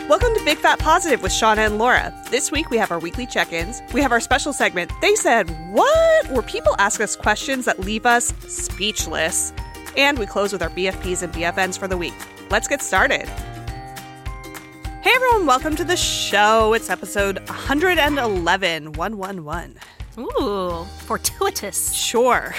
Welcome to Big Fat Positive with Shauna and Laura. This week we have our weekly check-ins. We have our special segment, They Said What? Where people ask us questions that leave us speechless. And we close with our BFPs and BFNs for the week. Let's get started. Hey everyone, welcome to the show. It's episode 111, 111. Ooh, fortuitous. Sure.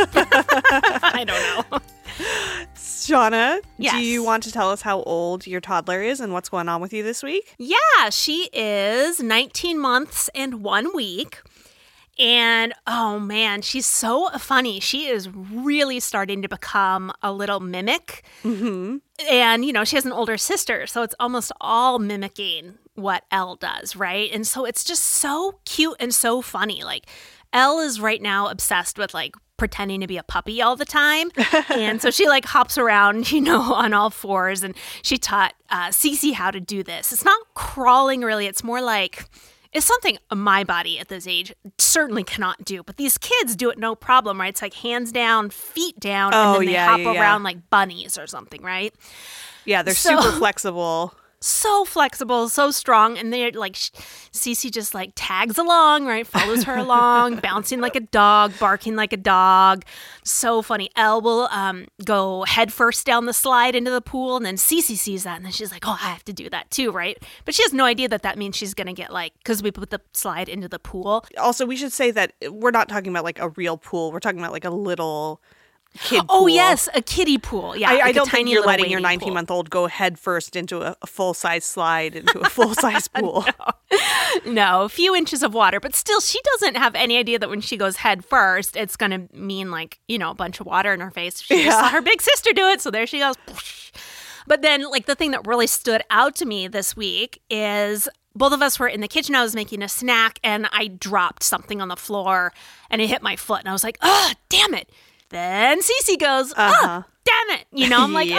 I don't know. Shauna, Yes. do you want to tell us how old your toddler is and what's going on with you this week? Yeah, she is 19 months and 1 week. And oh man, she's so funny. She is really starting to become a little mimic. Mm-hmm. And, you know, she has an older sister, so it's almost all mimicking what Elle does, right? And so it's just so cute and so funny. Like, Elle is right now obsessed with, like, pretending to be a puppy all the time. And so she, like, hops around, you know, on all fours. And she taught Cece how to do this. It's not crawling, really. It's more like... It's something my body at this age certainly cannot do. But these kids do it no problem, right? It's like hands down, feet down, and then they hop around like bunnies or something, right? Yeah, they're super flexible. So flexible, so strong. And they're like, Cece just like tags along, right? Follows her along, bouncing like a dog, barking like a dog. So funny. Elle will go head first down the slide into the pool. And then Cece sees that. And then she's like, oh, I have to do that too, right? But she has no idea that that means she's going to get like, because we put the slide into the pool. Also, we should say that we're not talking about like a real pool. We're talking about like a little... kid Oh, pool. yes, a kiddie pool. Yeah, I like don't a think tiny you're little letting your wading pool. 19-month-old go head first into a full-size slide into a full-size pool. No, a few inches of water, but still, she doesn't have any idea that when she goes head first, it's going to mean like, you know, a bunch of water in her face. She just saw her big sister do it, so there she goes. But then, like, the thing that really stood out to me this week is both of us were in the kitchen. I was making a snack, and I dropped something on the floor, and it hit my foot, and I was like, oh, damn it. Then Cece goes, oh, damn it. You know, I'm like, Yep.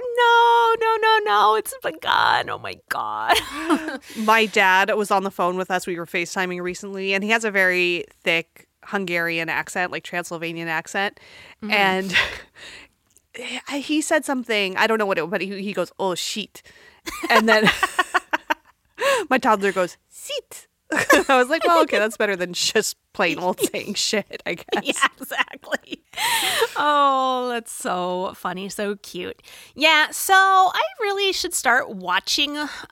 oh, no, it's gone. Oh, my God. My dad was on the phone with us. We were FaceTiming recently, and he has a very thick Hungarian accent, like Transylvanian accent. Mm-hmm. And he said something, I don't know what it was, but he goes, oh, shit. And then my toddler goes, sit. I was like, well, okay, that's better than just plain old saying shit, I guess. Yeah, exactly. Oh, that's so funny, so cute. Yeah, so I really should start watching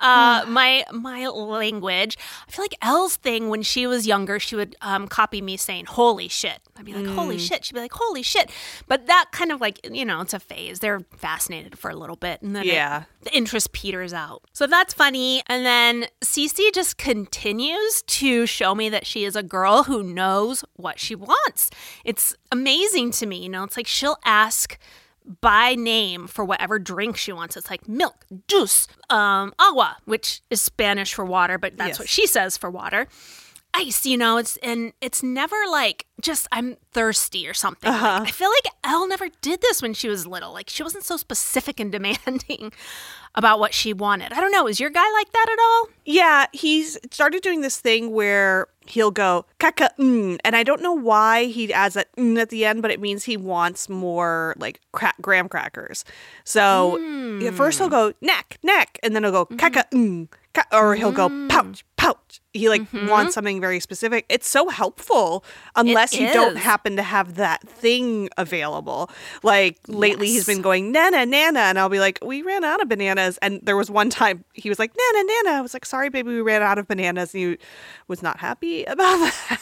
my language. I feel like Elle's thing when she was younger, she would copy me saying, holy shit. I'd be like, holy shit. She'd be like, holy shit. But that kind of like, you know, it's a phase. They're fascinated for a little bit. And then the interest peters out. So that's funny. And then Cece just continues to show me that she is a girl who knows what she wants. It's amazing to me. You know, it's like she'll ask by name for whatever drink she wants. It's like milk, juice, agua, which is Spanish for water, but that's what she says for water. Ice, you know, it's never like just I'm thirsty or something. Like, I feel like Elle never did this when she was little. Like she wasn't so specific and demanding about what she wanted. I don't know. Is your guy like that at all? Yeah, he's started doing this thing where he'll go kaka and I don't know why he adds that at the end, but it means he wants more like graham crackers. So at first he'll go neck, and then he'll go kaka or he'll go pouch. He like wants something very specific. It's so helpful unless you don't happen to have that thing available. Like lately he's been going nana, and I'll be like, we ran out of bananas. And there was one time he was like, nana. I was like, sorry, baby, we ran out of bananas. And he was not happy about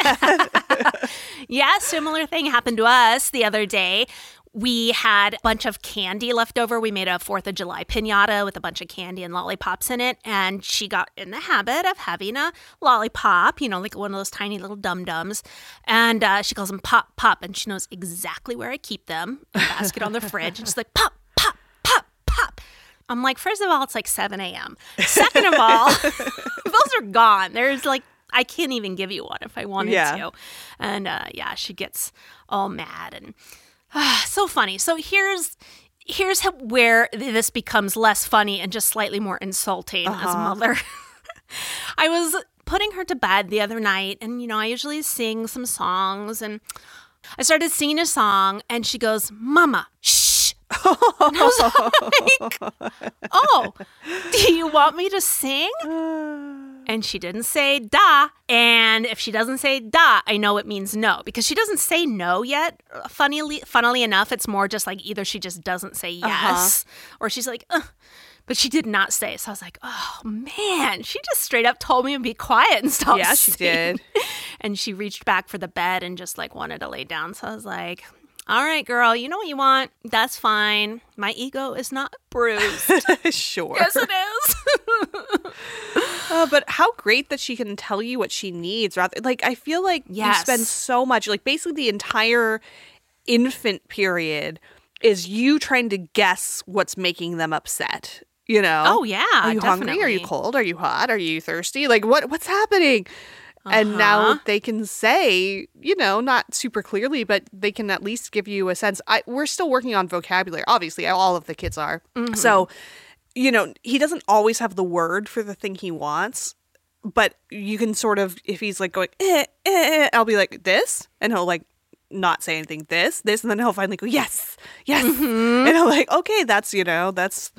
that. Yeah, similar thing happened to us the other day. We had a bunch of candy left over. We made a 4th of July piñata with a bunch of candy and lollipops in it. And she got in the habit of having a lollipop, you know, like one of those tiny little dum-dums. And she calls them pop, pop. And she knows exactly where I keep them. A basket on the fridge. And she's like, pop, pop, pop, pop. I'm like, first of all, it's like 7 a.m. Second of all, those are gone. There's like, I can't even give you one if I wanted to. And she gets all mad and... so funny. So here's where this becomes less funny and just slightly more insulting as a mother. I was putting her to bed the other night, and, you know, I usually sing some songs, and I started singing a song, and she goes, Mama, shh. And I was like, oh, do you want me to sing? And she didn't say da. And if she doesn't say da, I know it means no, because she doesn't say no yet. Funnily enough, it's more just like either she just doesn't say yes or she's like, ugh. But she did not say. So I was like, oh, man, she just straight up told me to be quiet and stop Yeah, she singing. did. And she reached back for the bed and just like wanted to lay down. So I was like, all right, girl, you know what you want. That's fine. My ego is not bruised. Sure. Yes, it is. But how great that she can tell you what she needs. Rather, like, I feel like you Yes. spend so much, like basically the entire infant period is you trying to guess what's making them upset. You know? Oh, yeah, Are you hungry? Are you definitely. cold? Are you hot? Are you thirsty? Like, what's happening? And now they can say, you know, not super clearly, but they can at least give you a sense. We're still working on vocabulary. Obviously, all of the kids are. So, you know, he doesn't always have the word for the thing he wants, but you can sort of, if he's like going, I'll be like, this? And he'll like not say anything, this, and then he'll finally go, yes. And I'm like, okay, that's, you know, that's,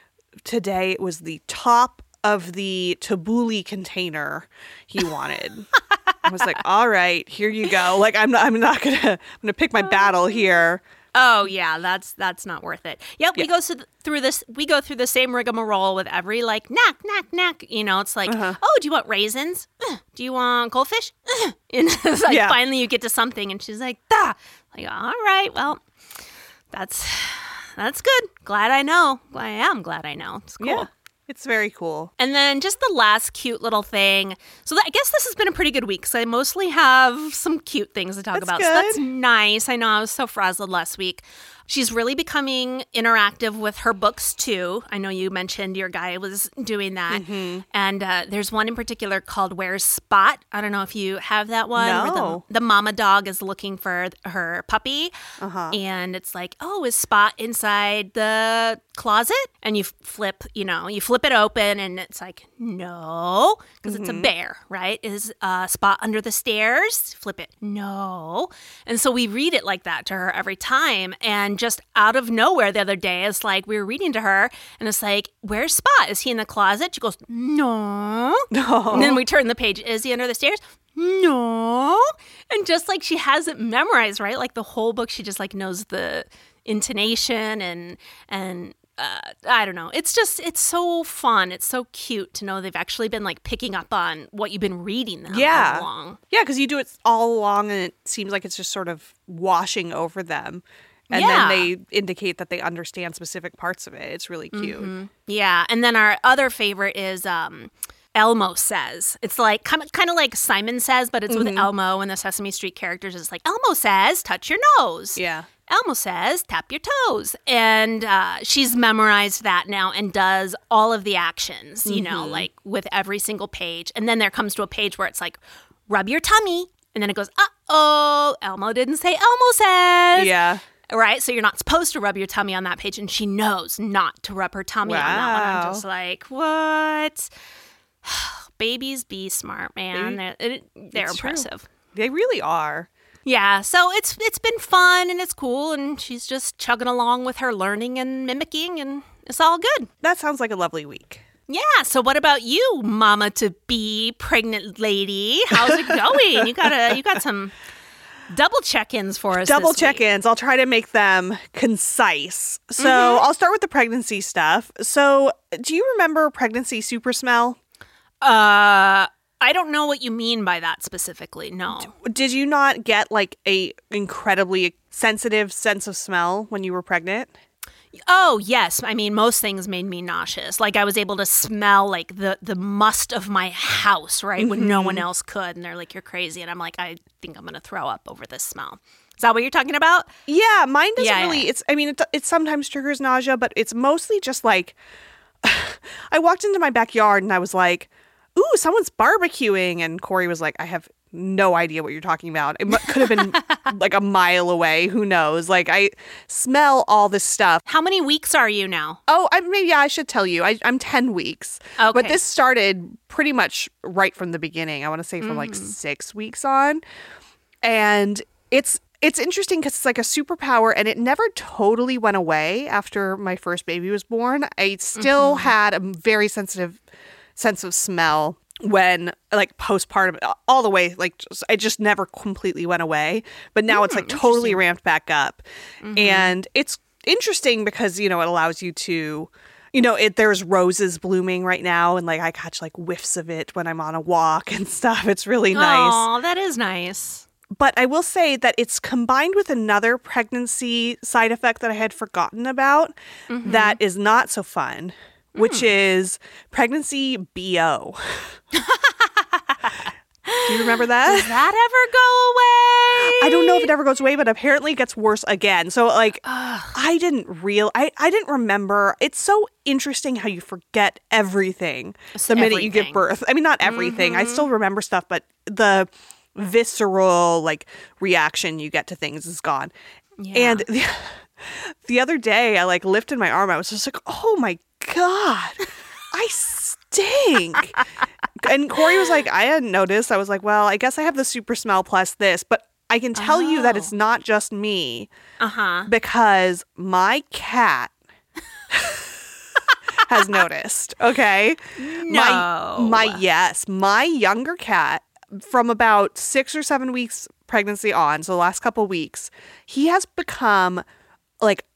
today it was the top of the tabbouleh container he wanted. I was like, all right, here you go. Like, I'm not gonna pick my battle here. Oh yeah, that's not worth it. Yep, we go through this. We go through the same rigmarole with every like knack, knack, knack. You know, it's like, oh, do you want raisins? Do you want goldfish? And it's like finally you get to something, and she's like, da. Like, all right, well, that's good. Glad I know. I am glad I know. It's cool. Yeah, it's very cool. And then just the last cute little thing. So I guess this has been a pretty good week because I mostly have some cute things to talk about. Good. So that's nice. I know I was so frazzled last week. She's really becoming interactive with her books, too. I know you mentioned your guy was doing that. And there's one in particular called Where's Spot? I don't know if you have that one. No. Where the mama dog is looking for her puppy. And it's like, oh, is Spot inside the closet? And you flip it open and it's like, no, because it's a bear, right? Is Spot under the stairs? Flip it. No. And so we read it like that to her every time. And just out of nowhere the other day, it's like we were reading to her and it's like, where's Spot? Is he in the closet? She goes, no. And then we turn the page. Is he under the stairs? No. And just like she has it memorized, right? Like the whole book, she just like knows the intonation and I don't know. It's so fun. It's so cute to know they've actually been like picking up on what you've been reading them all along. Yeah, because you do it all along and it seems like it's just sort of washing over them. And then they indicate that they understand specific parts of it. It's really cute. Yeah. And then our other favorite is Elmo Says. It's like kind of like Simon Says, but it's with Elmo and the Sesame Street characters. It's like, Elmo says, touch your nose. Yeah. Elmo says, tap your toes. And she's memorized that now and does all of the actions, you know, like with every single page. And then there comes to a page where it's like, rub your tummy. And then it goes, uh-oh, Elmo didn't say Elmo says. Yeah. Right? So you're not supposed to rub your tummy on that page. And she knows not to rub her tummy on that one. I'm just like, what? Babies be smart, man. They're impressive. True. They really are. Yeah, so it's been fun and it's cool, and she's just chugging along with her learning and mimicking, and it's all good. That sounds like a lovely week. Yeah, so what about you, mama-to-be, pregnant lady? How's it going? You got some double check-ins for us Double this week. check-ins. I'll try to make them concise. So I'll start with the pregnancy stuff. So do you remember pregnancy super smell? I don't know what you mean by that specifically, no. Did you not get like a incredibly sensitive sense of smell when you were pregnant? Oh, yes. I mean, most things made me nauseous. Like, I was able to smell, like, the must of my house, right, when no one else could. And they're like, you're crazy. And I'm like, I think I'm going to throw up over this smell. Is that what you're talking about? Yeah, mine doesn't really. Yeah. It sometimes triggers nausea, but it's mostly just like, I walked into my backyard and I was like, ooh, someone's barbecuing. And Corey was like, I have no idea what you're talking about. It could have been like a mile away. Who knows? Like, I smell all this stuff. How many weeks are you now? Oh, maybe I should tell you. I'm 10 weeks. Okay. But this started pretty much right from the beginning. I want to say from like 6 weeks on. And it's it's interesting because it's like a superpower, and it never totally went away after my first baby was born. I still had a very sensitive sense of smell when, like, postpartum, all the way, like, it just never completely went away. But now it's like totally ramped back up. And it's interesting because, you know, it allows you to, you know, there's roses blooming right now, and like I catch like whiffs of it when I'm on a walk and stuff. It's really nice. Oh, that is nice. But I will say that it's combined with another pregnancy side effect that I had forgotten about that is not so fun, which is pregnancy BO. Do you remember that? Does that ever go away? I don't know if it ever goes away, but apparently it gets worse again. So, like, I didn't remember. It's so interesting how you forget everything the minute you give birth. I mean, not everything. I still remember stuff, but the visceral, like, reaction you get to things is gone. Yeah. And the other day, I, like, lifted my arm. I was just like, oh, my God, I stink. And Corey was like, I hadn't noticed. I was like, well, I guess I have the super smell plus this. But I can tell you that it's not just me. Because my cat has noticed. Okay? No. My younger cat, from about 6 or 7 weeks pregnancy on, so the last couple weeks, he has become like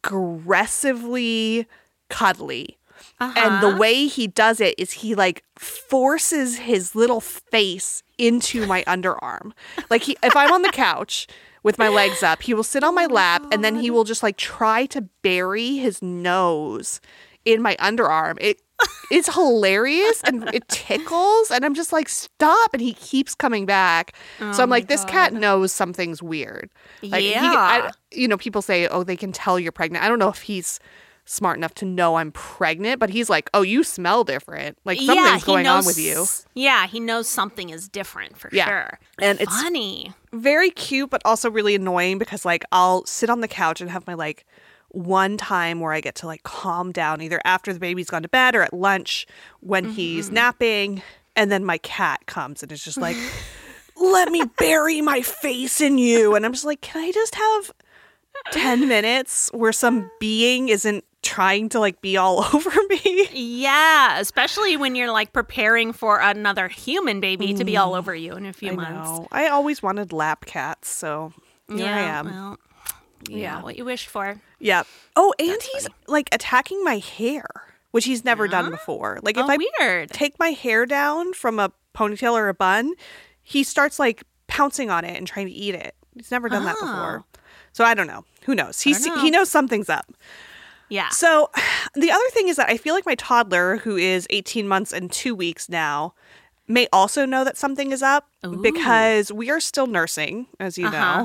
aggressively cuddly. And the way he does it is he like forces his little face into my underarm. Like if I'm on the couch with my legs up, he will sit on my lap and then he will just like try to bury his nose in my underarm. It's hilarious and it tickles, and I'm just like, stop, and he keeps coming back. So I'm like, this cat knows something's weird. Like, you know, people say, oh, they can tell you're pregnant. I don't know if he's smart enough to know I'm pregnant, but he's like, oh, you smell different. Like something's going on with you. Yeah, he knows something is different for sure. And funny. It's very cute, but also really annoying because like I'll sit on the couch and have my like one time where I get to like calm down either after the baby's gone to bed or at lunch when he's napping, and then my cat comes and is just like, let me bury my face in you. And I'm just like, can I just have 10 minutes where some being isn't trying to like be all over me? Yeah, especially when you're like preparing for another human baby to be all over you in a few months. I always wanted lap cats, so here I am. Well, yeah, what you wish for. Yeah. Oh, and he's like attacking my hair, which he's never done before. Like if I take my hair down from a ponytail or a bun, he starts like pouncing on it and trying to eat it. He's never done that before. So I don't know. Who knows? He knows something's up. Yeah. So the other thing is that I feel like my toddler, who is 18 months and 2 weeks now, may also know that something is up because we are still nursing, as you know.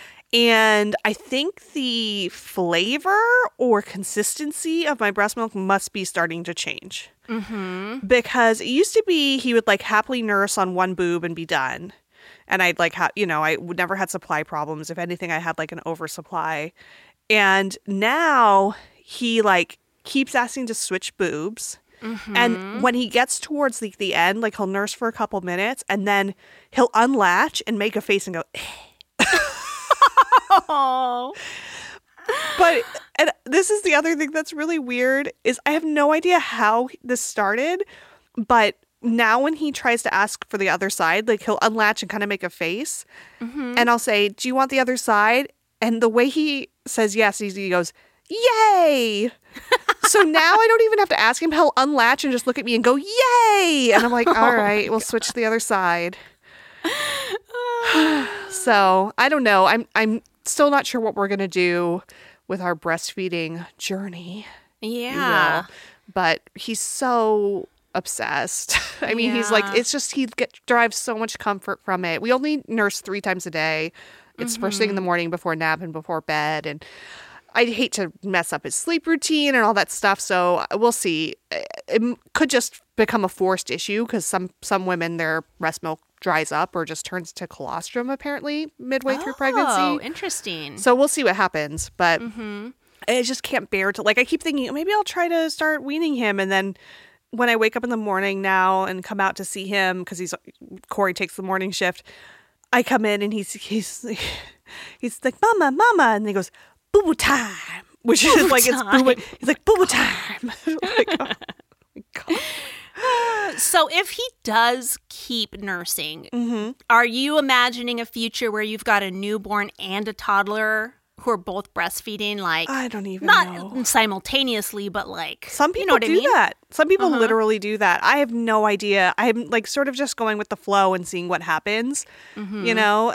And I think the flavor or consistency of my breast milk must be starting to change. Because it used to be he would like happily nurse on one boob and be done. And I'd like, I would never had supply problems. If anything, I had like an oversupply. And now he like keeps asking to switch boobs. And when he gets towards the end, like he'll nurse for a couple minutes and then he'll unlatch and make a face and go, Oh. But and this is the other thing that's really weird is I have no idea how this started, but now when he tries to ask for the other side, like he'll unlatch and kind of make a face, and I'll say, "Do you want the other side?" And the way he says yes, he goes, "Yay!" So now I don't even have to ask him. He'll unlatch and just look at me and go, "Yay!" And I'm like, "All right, we'll switch to the other side." So I don't know. I'm still not sure what we're gonna do with our breastfeeding journey. Yeah, but he's so obsessed. I mean, he's like, it's just derives so much comfort from it. We only nurse 3 times a day. It's first thing in the morning before nap and before bed, and I'd hate to mess up his sleep routine and all that stuff. So we'll see. It could just become a forced issue because some women, their breast milk dries up or just turns to colostrum apparently midway through pregnancy. Oh, interesting. So we'll see what happens. But I just can't bear to, like, I keep thinking maybe I'll try to start weaning him. And then when I wake up in the morning now and come out to see him, because Corey takes the morning shift, I come in and he's He's like, Mama, Mama. And he goes, boo boo time. Which is like, it's boo boo. He's like, boo boo time. Like, oh my God. So if he does keep nursing, are you imagining a future where you've got a newborn and a toddler who are both breastfeeding? Like, I don't even not know. simultaneously, but like, Some people you know what do I mean? that. Some people literally do that. I have no idea. I'm like sort of just going with the flow and seeing what happens. You know,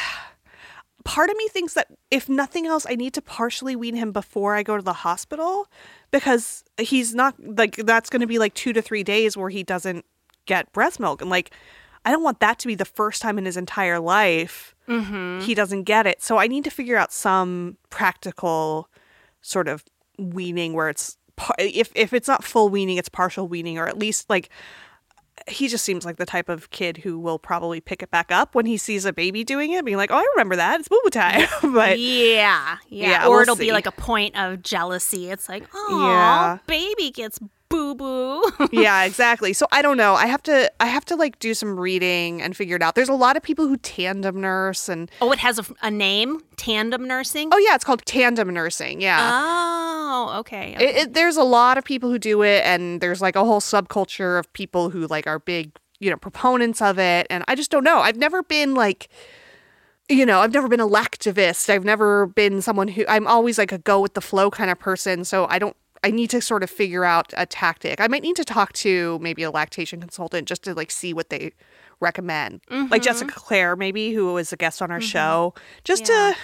part of me thinks that if nothing else, I need to partially wean him before I go to the hospital, because he's not like, that's going to be like 2 to 3 days where he doesn't get breast milk. And like, I don't want that to be the first time in his entire life he doesn't get it. So I need to figure out some practical sort of weaning where it's, if it's not full weaning, it's partial weaning, or at least like, he just seems like the type of kid who will probably pick it back up when he sees a baby doing it, being like, oh, I remember that. It's boo-boo time. But Yeah. Yeah, Or we'll it'll see. be like a point of jealousy. It's like, oh, Yeah. baby gets boo-boo. yeah, exactly. So I don't know. I have to like do some reading and figure it out. There's a lot of people who tandem nurse and Oh, it has a name? Tandem nursing? oh yeah, it's called tandem nursing. Yeah. Oh, okay. There's a lot of people who do it, and there's like a whole subculture of people who like are big, proponents of it. And I just don't know. I've never been like, I've never been a lactivist. I've never been someone who, I'm always like a go with the flow kind of person. So I need to sort of figure out a tactic. I might need to talk to maybe a lactation consultant just to like see what they recommend. Like Jessica Claire, maybe, who was a guest on our show, just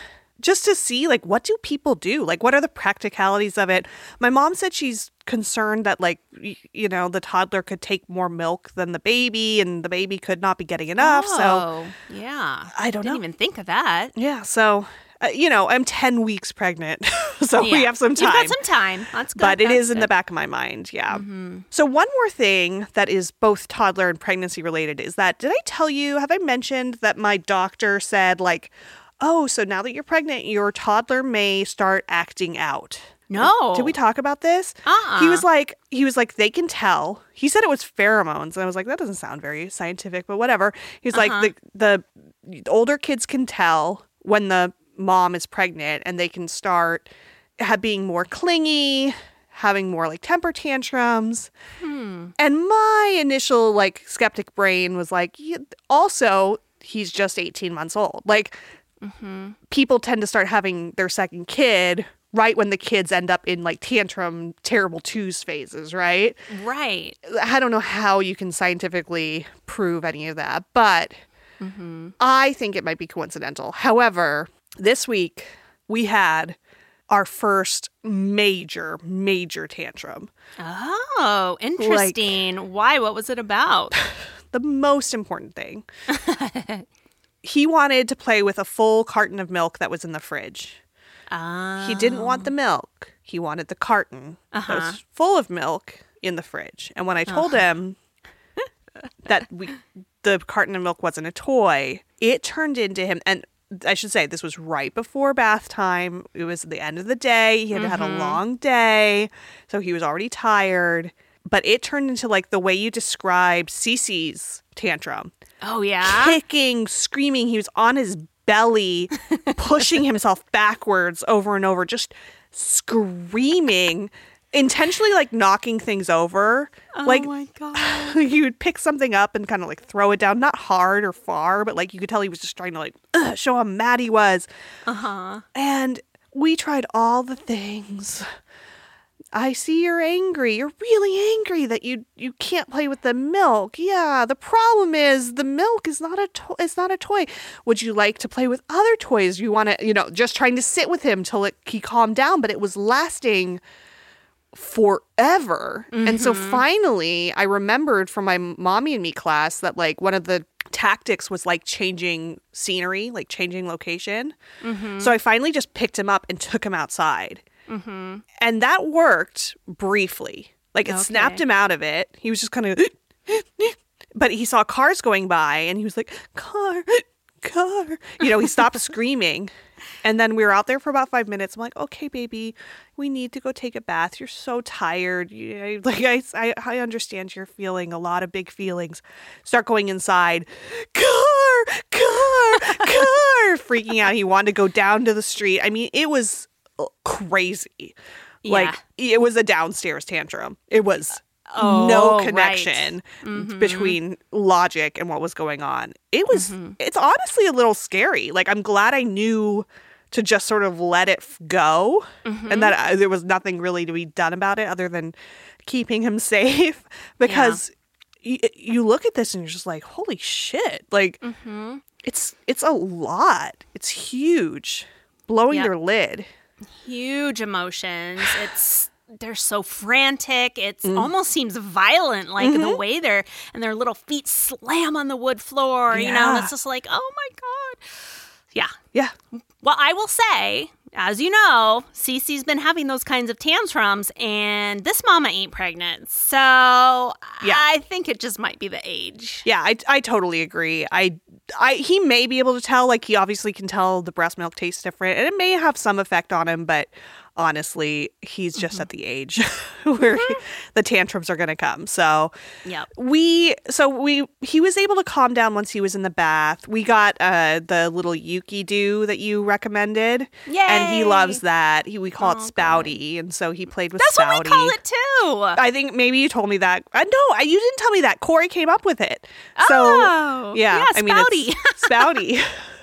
to see like, what do people do? Like, what are the practicalities of it? My mom said she's concerned that like, the toddler could take more milk than the baby, and the baby could not be getting enough. So Oh, yeah. I don't know. Didn't even think of that. yeah, so I'm 10 weeks pregnant, so we Yeah. have some time. You've got some time. That's good. But it That's is in the good. back of my mind, yeah. So one more thing that is both toddler and pregnancy related is that, have I mentioned that my doctor said like, oh, so now that you're pregnant, your toddler may start acting out. No. Did we talk about this? He was like, they can tell. He said it was pheromones. And I was like, that doesn't sound very scientific, but whatever. He's like, the older kids can tell when the mom is pregnant, and they can start being more clingy, having more like temper tantrums. And my initial like skeptic brain was like, also, he's just 18 months old. Like, people tend to start having their second kid right when the kids end up in like tantrum, terrible twos phases, right? Right. I don't know how you can scientifically prove any of that, but I think it might be coincidental. However, this week we had our first major tantrum. Oh, interesting. Why? What was it about? The most important thing. He wanted to play with a full carton of milk that was in the fridge. He didn't want the milk. He wanted the carton that was full of milk in the fridge. And when I told him that the carton of milk wasn't a toy, it turned into him. And I should say, this was right before bath time. It was the end of the day. He had had a long day, so he was already tired. But it turned into like the way you described Cece's tantrum. Oh, yeah? Kicking, screaming. He was on his belly, pushing himself backwards over and over, just screaming, intentionally like knocking things over. Oh, Like, my God. he would pick something up and kind of like throw it down, not hard or far, but like you could tell he was just trying to like show how mad he was. And we tried all the things. I see you're angry. You're really angry that you can't play with the milk. Yeah, the problem is the milk is not a toy. Would you like to play with other toys? You want to, just trying to sit with him till he calmed down, but it was lasting forever. And so finally, I remembered from my Mommy and Me class that like one of the tactics was like changing scenery, like changing location. So I finally just picked him up and took him outside. And that worked briefly. Like it snapped him out of it. He was just kind of, but he saw cars going by and he was like, car. He stopped screaming. And then we were out there for about 5 minutes. I'm like, okay, baby, we need to go take a bath. You're so tired. I understand you're feeling a lot of big feelings. Start going inside. Car. car, freaking out. He wanted to go down to the street. I mean, it was crazy. Like, it was a downstairs tantrum. It was no connection between logic and what was going on. It was, it's honestly a little scary. Like, I'm glad I knew to just sort of let it go and that there was nothing really to be done about it other than keeping him safe. Because you look at this and you're just like, holy shit. Like, it's a lot. It's huge. Blowing your lid. Huge emotions. They're so frantic. It almost seems violent, like the way their little feet slam on the wood floor. You know, and it's just like, oh my God. Yeah. Well, I will say, as you know, Cece's been having those kinds of tantrums, and this mama ain't pregnant. So I think it just might be the age. Yeah, I totally agree. He may be able to tell, like, he obviously can tell the breast milk tastes different, and it may have some effect on him, but honestly, he's just at the age where the tantrums are going to come. So he was able to calm down once he was in the bath. We got the little Yuki do that you recommended. Yay! And he loves that. We call it Spouty. And so he played with Spouty. That's what we call it too. I think maybe you told me that. No, you didn't tell me that. Corey came up with it. So, yeah, I mean, Spouty. It's Spouty.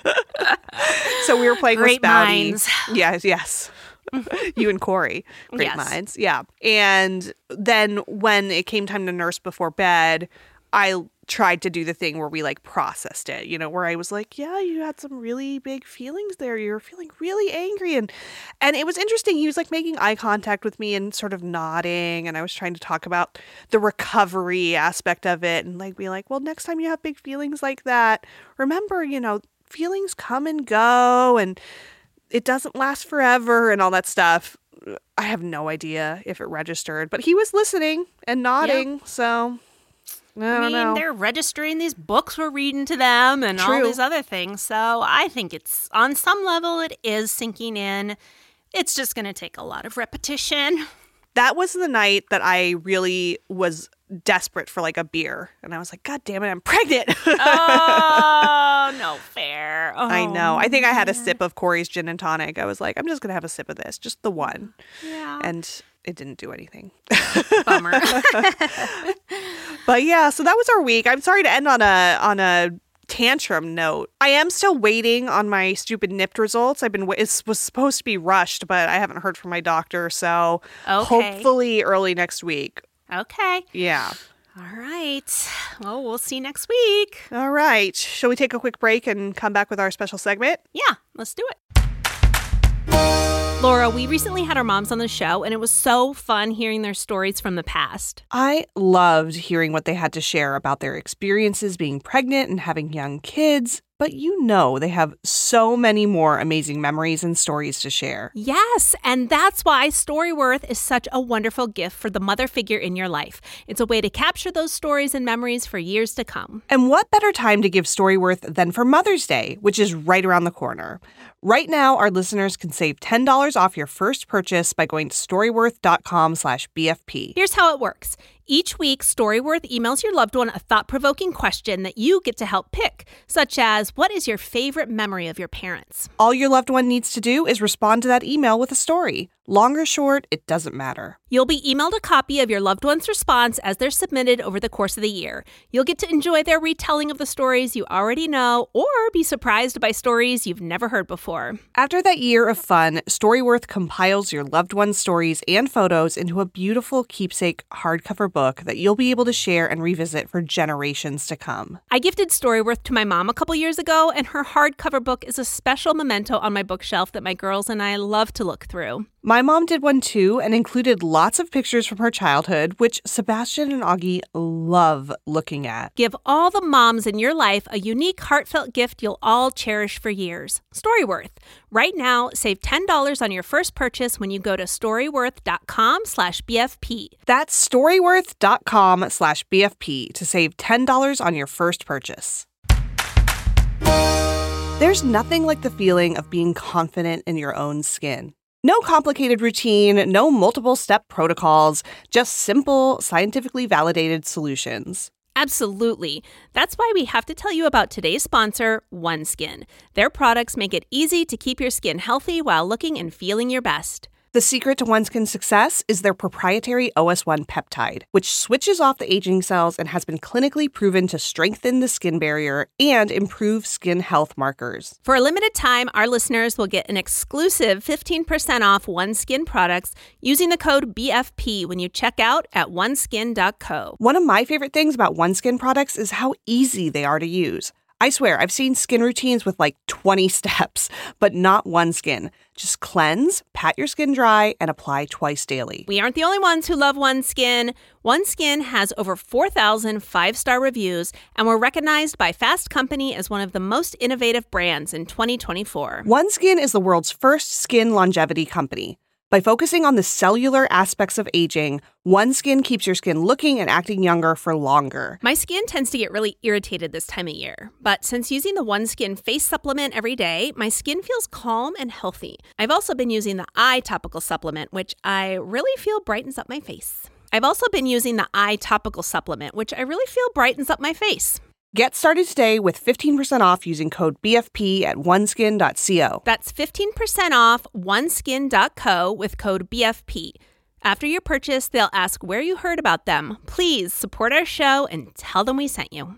So we were playing Great with Spouty. minds. Yes. You and Corey. Great minds. Yeah. And then when it came time to nurse before bed, I tried to do the thing where we like processed it, you know, where I was like, yeah, you had some really big feelings there. You were feeling really angry. And it was interesting. He was like making eye contact with me and sort of nodding. And I was trying to talk about the recovery aspect of it and like be like, well, next time you have big feelings like that, remember, you know, feelings come and go and it doesn't last forever and all that stuff. I have no idea if it registered, but he was listening and nodding. Yep. So I don't know. They're registering these books we're reading to them and all these other things. So I think it's on some level it is sinking in. It's just going to take a lot of repetition. That was the night that I really was desperate for like a beer. And I was like, God damn it, I'm pregnant. Oh, no fair. Oh, I know. I think I had a sip of Corey's gin and tonic. I was like, I'm just going to have a sip of this. Just the one. Yeah. And it didn't do anything. Bummer. But yeah, so that was our week. I'm sorry to end on a tantrum note. I am still waiting on my stupid NIPT results. It was supposed to be rushed, but I haven't heard from my doctor. So hopefully early next week. Okay. Yeah. All right. Well, we'll see you next week. All right. Shall we take a quick break and come back with our special segment? Yeah, let's do it. Laura, we recently had our moms on the show, and it was so fun hearing their stories from the past. I loved hearing what they had to share about their experiences being pregnant and having young kids. But you know they have so many more amazing memories and stories to share. Yes, and that's why Storyworth is such a wonderful gift for the mother figure in your life. It's a way to capture those stories and memories for years to come. And what better time to give Storyworth than for Mother's Day, which is right around the corner. Right now, our listeners can save $10 off your first purchase by going to storyworth.com/BFP. Here's how it works. Each week, Storyworth emails your loved one a thought-provoking question that you get to help pick, such as, what is your favorite memory of your parents? All your loved one needs to do is respond to that email with a story. Long or short, it doesn't matter. You'll be emailed a copy of your loved one's response as they're submitted over the course of the year. You'll get to enjoy their retelling of the stories you already know or be surprised by stories you've never heard before. After that year of fun, Storyworth compiles your loved one's stories and photos into a beautiful keepsake hardcover book that you'll be able to share and revisit for generations to come. I gifted Storyworth to my mom a couple years ago, and her hardcover book is a special memento on my bookshelf that my girls and I love to look through. My mom did one too and included lots of pictures from her childhood, which Sebastian and Augie love looking at. Give all the moms in your life a unique, heartfelt gift you'll all cherish for years. Storyworth. Right now, save $10 on your first purchase when you go to storyworth.com/BFP. That's storyworth.com/BFP to save $10 on your first purchase. There's nothing like the feeling of being confident in your own skin. No complicated routine, no multiple-step protocols, just simple, scientifically validated solutions. Absolutely. That's why we have to tell you about today's sponsor, OneSkin. Their products make it easy to keep your skin healthy while looking and feeling your best. The secret to OneSkin's success is their proprietary OS1 peptide, which switches off the aging cells and has been clinically proven to strengthen the skin barrier and improve skin health markers. For a limited time, our listeners will get an exclusive 15% off OneSkin products using the code BFP when you check out at oneskin.co. One of my favorite things about OneSkin products is how easy they are to use. I swear, I've seen skin routines with like 20 steps, but not OneSkin. Just cleanse, pat your skin dry, and apply twice daily. We aren't the only ones who love OneSkin. OneSkin has over 4,000 five-star reviews, and we're recognized by Fast Company as one of the most innovative brands in 2024. OneSkin is the world's first skin longevity company. By focusing on the cellular aspects of aging, OneSkin keeps your skin looking and acting younger for longer. My skin tends to get really irritated this time of year, but since using the OneSkin face supplement every day, my skin feels calm and healthy. I've also been using the eye topical supplement, which I really feel brightens up my face. Get started today with 15% off using code BFP at oneskin.co. That's 15% off oneskin.co with code BFP. After your purchase, they'll ask where you heard about them. Please support our show and tell them we sent you.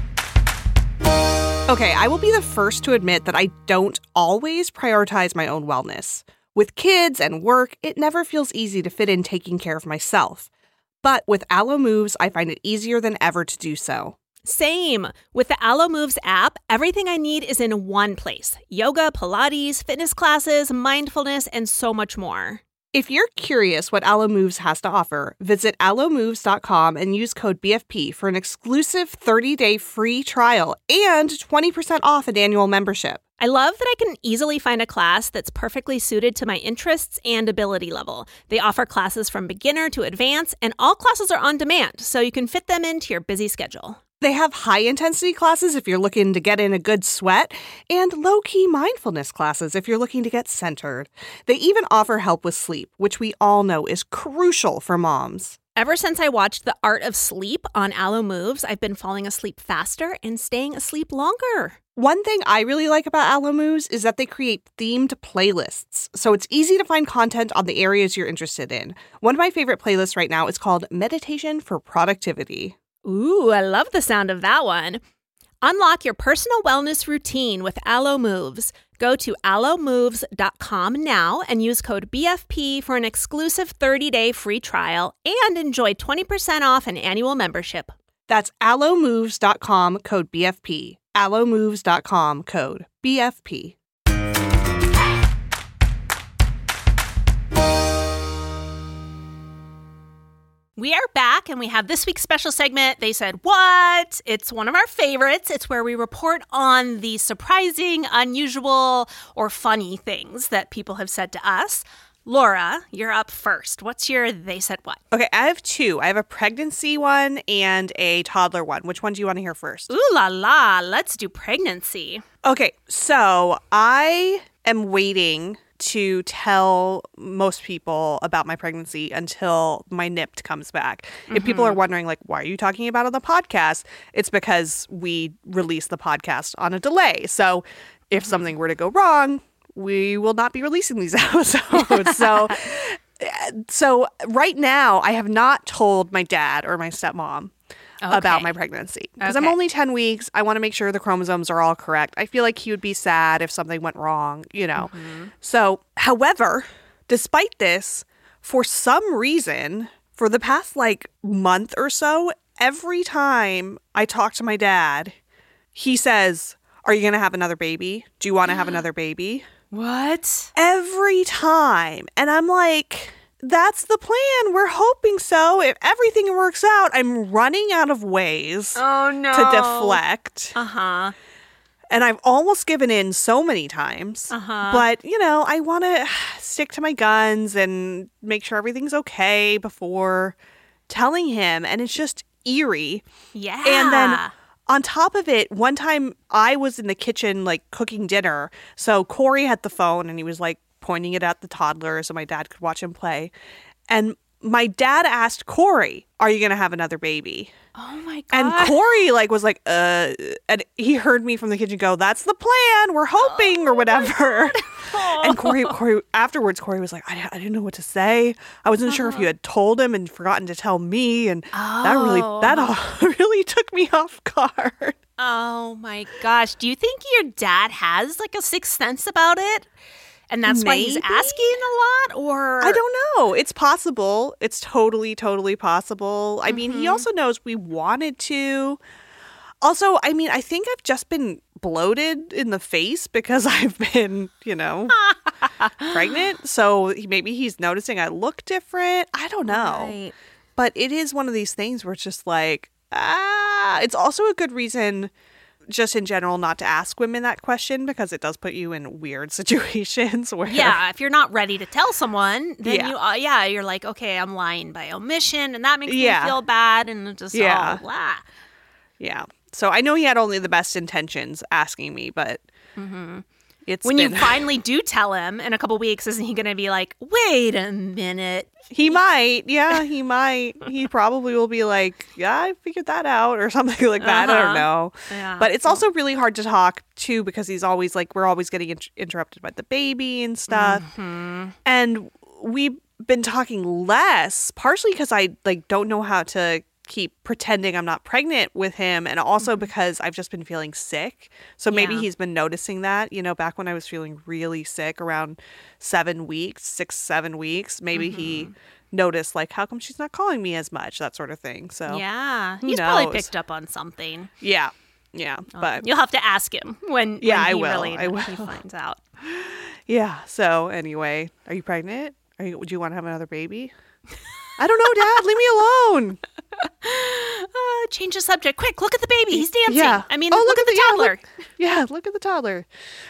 Okay, I will be the first to admit that I don't always prioritize my own wellness. With kids and work, it never feels easy to fit in taking care of myself. But with Alo Moves, I find it easier than ever to do so. Same. With the Alo Moves app, everything I need is in one place. Yoga, Pilates, fitness classes, mindfulness, and so much more. If you're curious what Alo Moves has to offer, visit alomoves.com and use code BFP for an exclusive 30-day free trial and 20% off an annual membership. I love that I can easily find a class that's perfectly suited to my interests and ability level. They offer classes from beginner to advanced, and all classes are on demand, so you can fit them into your busy schedule. They have high-intensity classes if you're looking to get in a good sweat, and low-key mindfulness classes if you're looking to get centered. They even offer help with sleep, which we all know is crucial for moms. Ever since I watched The Art of Sleep on Alo Moves, I've been falling asleep faster and staying asleep longer. One thing I really like about Alo Moves is that they create themed playlists, so it's easy to find content on the areas you're interested in. One of my favorite playlists right now is called Meditation for Productivity. Ooh, I love the sound of that one. Unlock your personal wellness routine with Alo Moves. Go to alomoves.com now and use code BFP for an exclusive 30-day free trial and enjoy 20% off an annual membership. That's alomoves.com, code BFP. alomoves.com, code BFP. We are back, and we have this week's special segment, They Said What? It's one of our favorites. It's where we report on the surprising, unusual, or funny things that people have said to us. Laura, you're up first. What's your They Said What? Okay, I have two. I have a pregnancy one and a toddler one. Which one do you want to hear first? Ooh la la, let's do pregnancy. Okay, so I am waiting to tell most people about my pregnancy until my NIPT comes back. If people are wondering, like, why are you talking about it on the podcast? It's because we release the podcast on a delay. So if something were to go wrong, we will not be releasing these episodes. So right now, I have not told my dad or my stepmom about my pregnancy. Because I'm only 10 weeks. I want to make sure the chromosomes are all correct. I feel like he would be sad if something went wrong, you know. So, however, despite this, for some reason, for the past like month or so, every time I talk to my dad, he says, "Are you going to have another baby? Do you want to have another baby?" What? Every time. And I'm like, that's the plan. We're hoping so. If everything works out, I'm running out of ways to deflect. And I've almost given in so many times. But, you know, I want to stick to my guns and make sure everything's okay before telling him. And it's just eerie. Yeah. And then on top of it, one time I was in the kitchen, like, cooking dinner. So Corey had the phone and he was, like, pointing it at the toddler so my dad could watch him play. And my dad asked Corey, are you going to have another baby? Oh my God. And Corey was like, and he heard me from the kitchen go, that's the plan. We're hoping or whatever. And Corey afterwards, Corey was like, I didn't know what to say. I wasn't sure if you had told him and forgotten to tell me. And that really took me off guard. Oh my gosh. Do you think your dad has like a sixth sense about it? And that's why he's asking a lot? Or I don't know. It's possible. It's totally, totally possible. I mean, he also knows we wanted to. Also, I mean, I think I've just been bloated in the face because I've been, pregnant. So maybe he's noticing I look different. I don't know. Right. But it is one of these things where it's just like, it's also a good reason just in general not to ask women that question because it does put you in weird situations where if you're not ready to tell someone, then you're like, okay, I'm lying by omission, and that makes me feel bad, and just all blah. Yeah. So I know he had only the best intentions asking me, but you finally do tell him in a couple weeks, isn't he going to be like, wait a minute? He might. Yeah, he might. He probably will be like, yeah, I figured that out or something like that. I don't know. Yeah. But it's also really hard to talk too because he's always like, we're always getting interrupted by the baby and stuff. And we've been talking less, partially because I don't know how to keep pretending I'm not pregnant with him, and also because I've just been feeling sick. So maybe he's been noticing that, back when I was feeling really sick around 7 weeks, 6-7 weeks, maybe he noticed like, how come she's not calling me as much, that sort of thing. So he's probably picked up on something. But you'll have to ask him when I he will. finds out. So anyway, are you pregnant? Would you want to have another baby? I don't know, Dad. Leave me alone. Change the subject. Quick, look at the baby. He's dancing. Yeah. I mean, look at the toddler. Look at the toddler.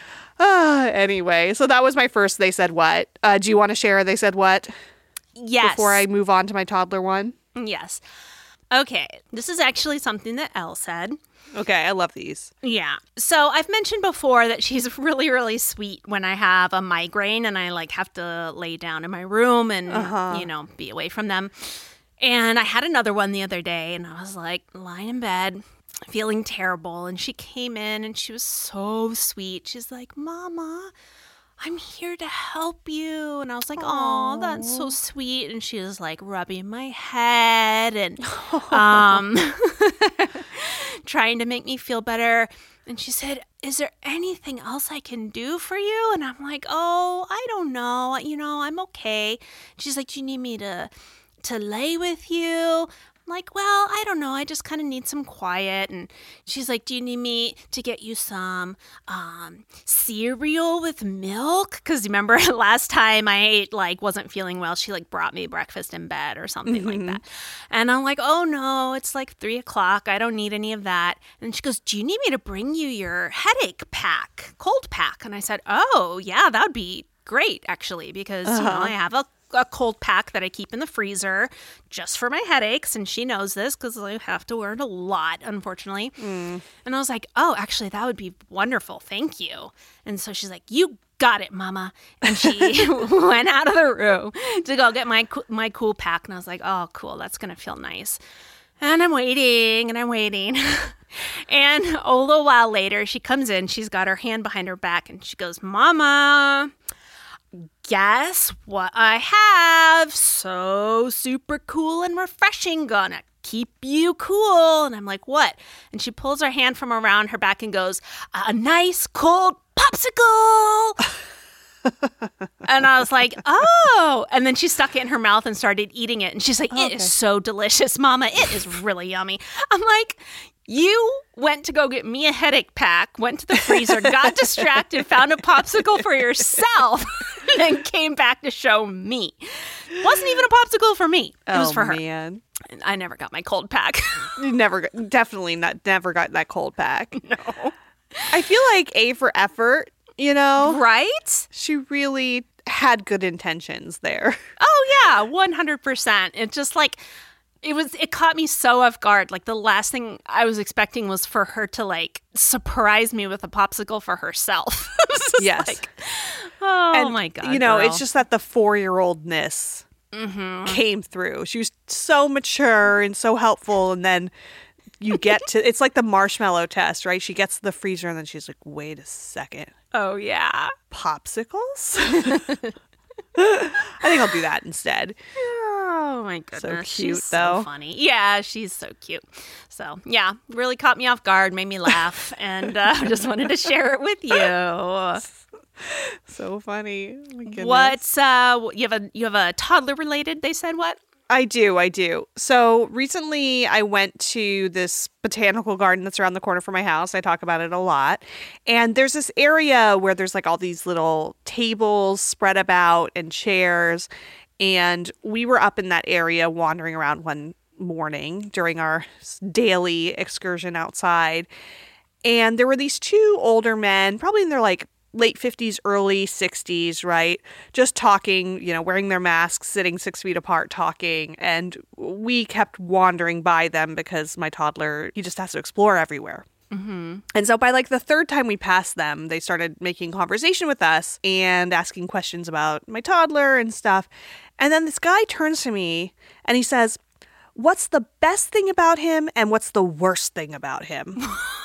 Anyway, so that was my first They Said What. Do you want to share They Said What? Yes. Before I move on to my toddler one? Yes. Okay. This is actually something that Elle said. Okay, I love these. Yeah. So I've mentioned before that she's really, really sweet when I have a migraine and I have to lay down in my room and, be away from them. And I had another one the other day and I was lying in bed, feeling terrible. And she came in and she was so sweet. She's like, Mama, I'm here to help you. And I was like, oh, that's so sweet. And she was rubbing my head and trying to make me feel better. And she said, is there anything else I can do for you? And I'm like, oh, I don't know. I'm okay. She's like, do you need me to lay with you? I'm like, well, I don't know. I just kind of need some quiet. And she's like, do you need me to get you some cereal with milk? Because remember last time I ate, wasn't feeling well, she brought me breakfast in bed or something like that. And I'm like, oh no, it's 3:00. I don't need any of that. And she goes, do you need me to bring you your headache pack, cold pack? And I said, oh yeah, that would be great actually, because I have a cold pack that I keep in the freezer just for my headaches. And she knows this because I have to wear it a lot, unfortunately. And I was like, oh, actually, that would be wonderful. Thank you. And so she's like, you got it, Mama. And she went out of the room to go get my cool pack. And I was like, oh, cool. That's going to feel nice. And I'm waiting and I'm waiting. And a little while later, she comes in. She's got her hand behind her back and she goes, Mama, guess what I have? So super cool and refreshing, gonna keep you cool. And I'm like, what? And she pulls her hand from around her back and goes, a nice cold popsicle. And I was like, oh. And then she stuck it in her mouth and started eating it. And she's like, it is so delicious, Mama. It is really yummy. I'm like, you went to go get me a headache pack, went to the freezer, got distracted, found a popsicle for yourself, and then came back to show me. Wasn't even a popsicle for me. It was for her. Man. And I never got my cold pack. Never got that cold pack. No. I feel like A for effort, Right? She really had good intentions there. Oh, yeah, 100%. It's just it caught me so off guard. The last thing I was expecting was for her to surprise me with a popsicle for herself. Yes. Oh and, my God. It's just that the 4-year-oldness came through. She was so mature and so helpful. And then you get to, it's like the marshmallow test, right? She gets to the freezer and then she's like, wait a second. Oh, yeah. Popsicles? I think I'll do that instead. Oh, my goodness. So cute, she's though. So funny. Yeah, she's so cute. So, yeah, really caught me off guard, made me laugh, and I just wanted to share it with you. So funny. Oh my goodness. What's you have a toddler related? They said what? I do. So recently I went to this botanical garden that's around the corner from my house. I talk about it a lot. And there's this area where there's like all these little tables spread about and chairs. And we were up in that area wandering around one morning during our daily excursion outside. And there were these two older men, probably in their like late 50s, early 60s, right? Just talking, wearing their masks, sitting 6 feet apart talking. And we kept wandering by them because my toddler, he just has to explore everywhere. Mm-hmm. And so by like the third time we passed them, they started making conversation with us and asking questions about my toddler and stuff. And then this guy turns to me and he says, "What's the best thing about him and what's the worst thing about him?"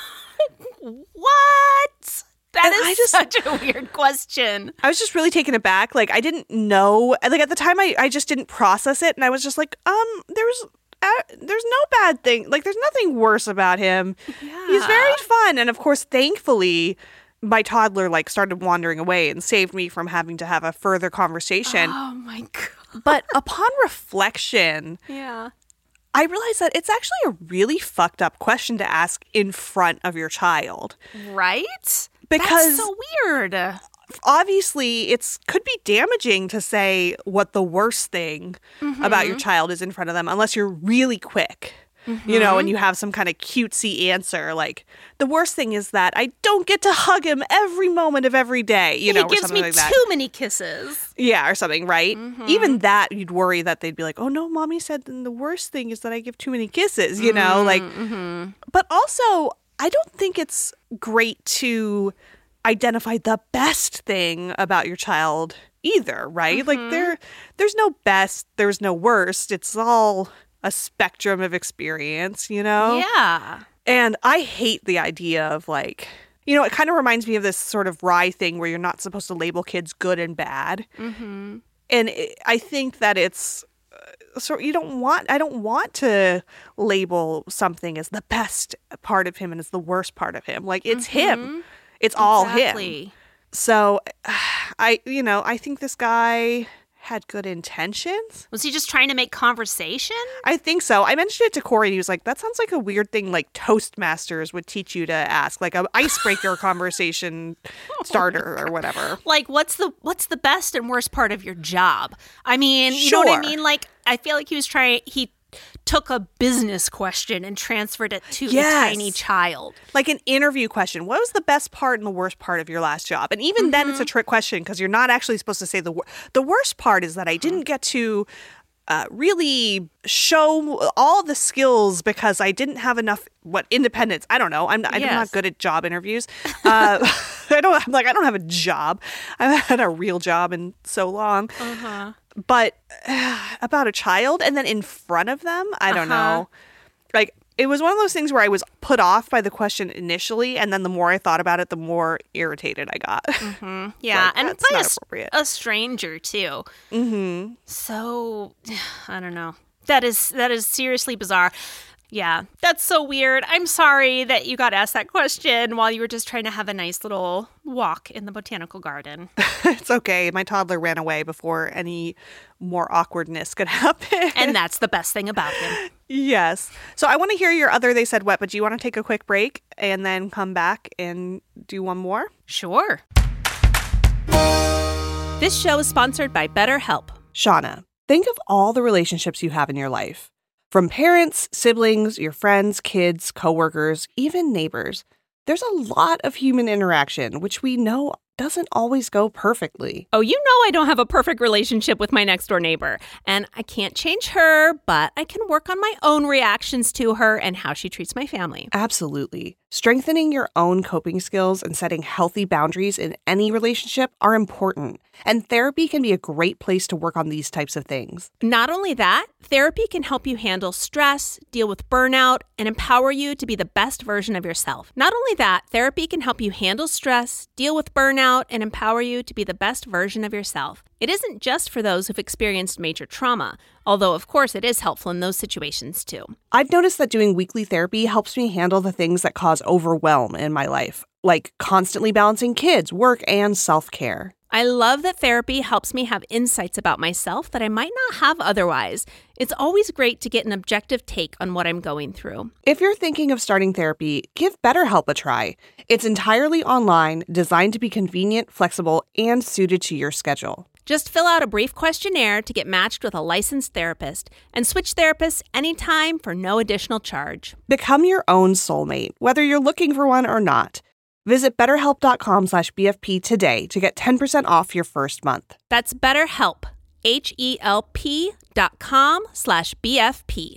What? That is such a weird question. I was just really taken aback. Like, I didn't know. Like, at the time, I just didn't process it. And I was just like, there's no bad thing. Like, there's nothing worse about him. Yeah. He's very fun. And, of course, thankfully, my toddler, like, started wandering away and saved me from having to have a further conversation. Oh, my God. But upon reflection... Yeah. I realized that it's actually a really fucked up question to ask in front of your child. Right? Because that's so weird. Obviously, it could be damaging to say what the worst thing about your child is in front of them, unless you're really quick, and you have some kind of cutesy answer. Like, the worst thing is that I don't get to hug him every moment of every day, he or gives something me like that. Too many kisses. Yeah, or something, right? Even that, you'd worry that they'd be like, oh, no, mommy said the worst thing is that I give too many kisses, But also, I don't think it's great to identify the best thing about your child either, right? Like, there's no best, there's no worst. It's all a spectrum of experience, Yeah. And I hate the idea of like, it kind of reminds me of this sort of Rye thing where you're not supposed to label kids good and bad. And I think that it's so I don't want to label something as the best part of him and as the worst part of him. Like, it's him. It's all him. So I think this guy had good intentions. Was he just trying to make conversation? I think so. I mentioned it to Corey and he was like, that sounds like a weird thing like Toastmasters would teach you to ask, like an icebreaker conversation starter or whatever. Like, what's the best and worst part of your job? I mean, you know what I mean? Like, I feel like he took a business question and transferred it to a tiny child. Like an interview question. What was the best part and the worst part of your last job? And even then it's a trick question because you're not actually supposed to say the worst part is that I didn't get to really show all the skills because I didn't have enough independence. I don't know. I'm not good at job interviews. I don't have a job. I haven't had a real job in so long. But about a child and then in front of them, I don't know. Like, it was one of those things where I was put off by the question initially, and then the more I thought about it, the more irritated I got. Yeah, like, and by a stranger too. So, I don't know. That is seriously bizarre. Yeah, that's so weird. I'm sorry that you got asked that question while you were just trying to have a nice little walk in the botanical garden. It's okay. My toddler ran away before any more awkwardness could happen. And that's the best thing about him. Yes. So I want to hear your other They Said What, but do you want to take a quick break and then come back and do one more? Sure. This show is sponsored by BetterHelp. Shauna, think of all the relationships you have in your life. From parents, siblings, your friends, kids, coworkers, even neighbors. There's a lot of human interaction, which we know doesn't always go perfectly. Oh, you know I don't have a perfect relationship with my next door neighbor. And I can't change her, but I can work on my own reactions to her and how she treats my family. Absolutely. Strengthening your own coping skills and setting healthy boundaries in any relationship are important, and therapy can be a great place to work on these types of things. Not only that, therapy can help you handle stress, deal with burnout, and empower you to be the best version of yourself. Not only that, therapy can help you handle stress, deal with burnout, and empower you to be the best version of yourself. It isn't just for those who've experienced major trauma, although of course it is helpful in those situations too. I've noticed that doing weekly therapy helps me handle the things that cause overwhelm in my life, like constantly balancing kids, work, and self-care. I love that therapy helps me have insights about myself that I might not have otherwise. It's always great to get an objective take on what I'm going through. If you're thinking of starting therapy, give BetterHelp a try. It's entirely online, designed to be convenient, flexible, and suited to your schedule. Just fill out a brief questionnaire to get matched with a licensed therapist and switch therapists anytime for no additional charge. Become your own soulmate, whether you're looking for one or not. Visit BetterHelp.com/BFP today to get 10% off your first month. That's BetterHelp, HELP.com/BFP.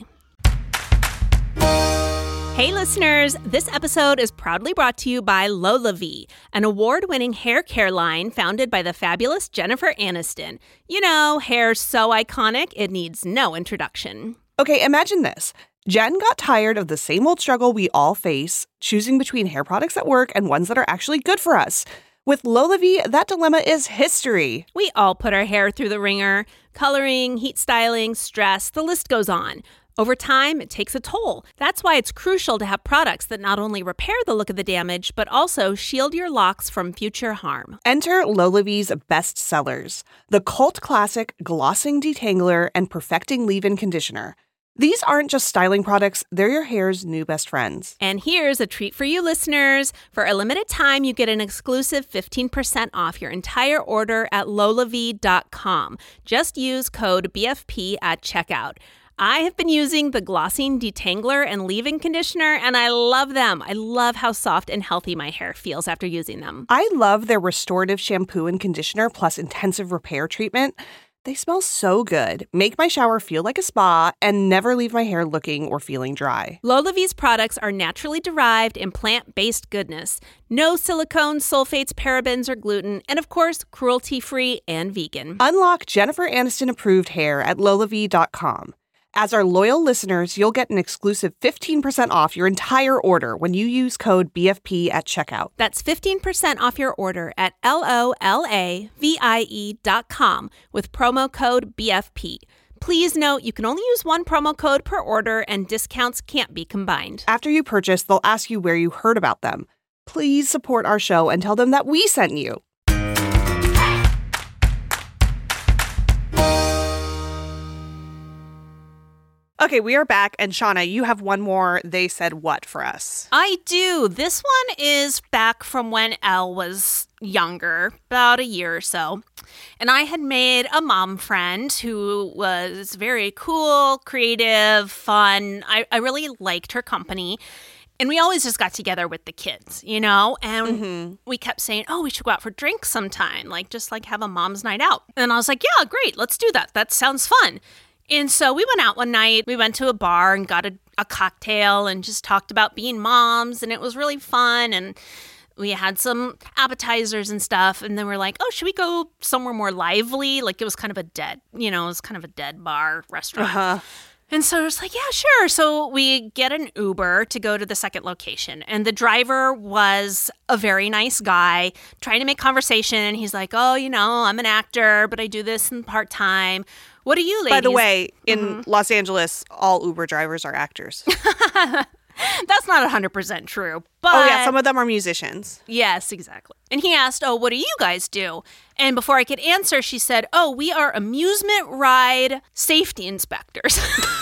Hey listeners, this episode is proudly brought to you by LolaVie, an award-winning hair care line founded by the fabulous Jennifer Aniston. You know, hair so iconic, it needs no introduction. Okay, imagine this. Jen got tired of the same old struggle we all face, choosing between hair products that work and ones that are actually good for us. With LolaVie, that dilemma is history. We all put our hair through the ringer. Coloring, heat styling, stress, the list goes on. Over time, it takes a toll. That's why it's crucial to have products that not only repair the look of the damage, but also shield your locks from future harm. Enter LolaVie's best sellers, the cult classic Glossing Detangler and Perfecting Leave-In Conditioner. These aren't just styling products, they're your hair's new best friends. And here's a treat for you listeners. For a limited time, you get an exclusive 15% off your entire order at LolaVie.com. Just use code BFP at checkout. I have been using the Glossing Detangler and Leave-In Conditioner, and I love them. I love how soft and healthy my hair feels after using them. I love their restorative shampoo and conditioner plus intensive repair treatment. They smell so good, make my shower feel like a spa, and never leave my hair looking or feeling dry. LolaVie's products are naturally derived and plant-based goodness. No silicone, sulfates, parabens, or gluten, and of course, cruelty-free and vegan. Unlock Jennifer Aniston-approved hair at LolaVie.com. As our loyal listeners, you'll get an exclusive 15% off your entire order when you use code BFP at checkout. That's 15% off your order at LOLAVIE.com with promo code BFP. Please note you can only use one promo code per order and discounts can't be combined. After you purchase, they'll ask you where you heard about them. Please support our show and tell them that we sent you. Okay, we are back, and Shauna, you have one more They Said What for us. I do. This one is back from when Elle was younger, about a year or so. And I had made a mom friend who was very cool, creative, fun. I really liked her company. And we always just got together with the kids, you know? And we kept saying, oh, we should go out for drinks sometime, just have a mom's night out. And I was like, yeah, great, let's do that. That sounds fun. And so we went out one night, we went to a bar and got a cocktail and just talked about being moms, and it was really fun. And we had some appetizers and stuff, and then we're like, oh, should we go somewhere more lively? It was kind of a dead bar restaurant. Uh-huh. And so I was like, yeah, sure. So we get an Uber to go to the second location. And the driver was a very nice guy trying to make conversation. He's like, oh, I'm an actor, but I do this in part-time. What do you ladies? By the way, in Los Angeles, all Uber drivers are actors. That's not 100% true. But oh, yeah, some of them are musicians. Yes, exactly. And he asked, oh, what do you guys do? And before I could answer, she said, oh, we are amusement ride safety inspectors.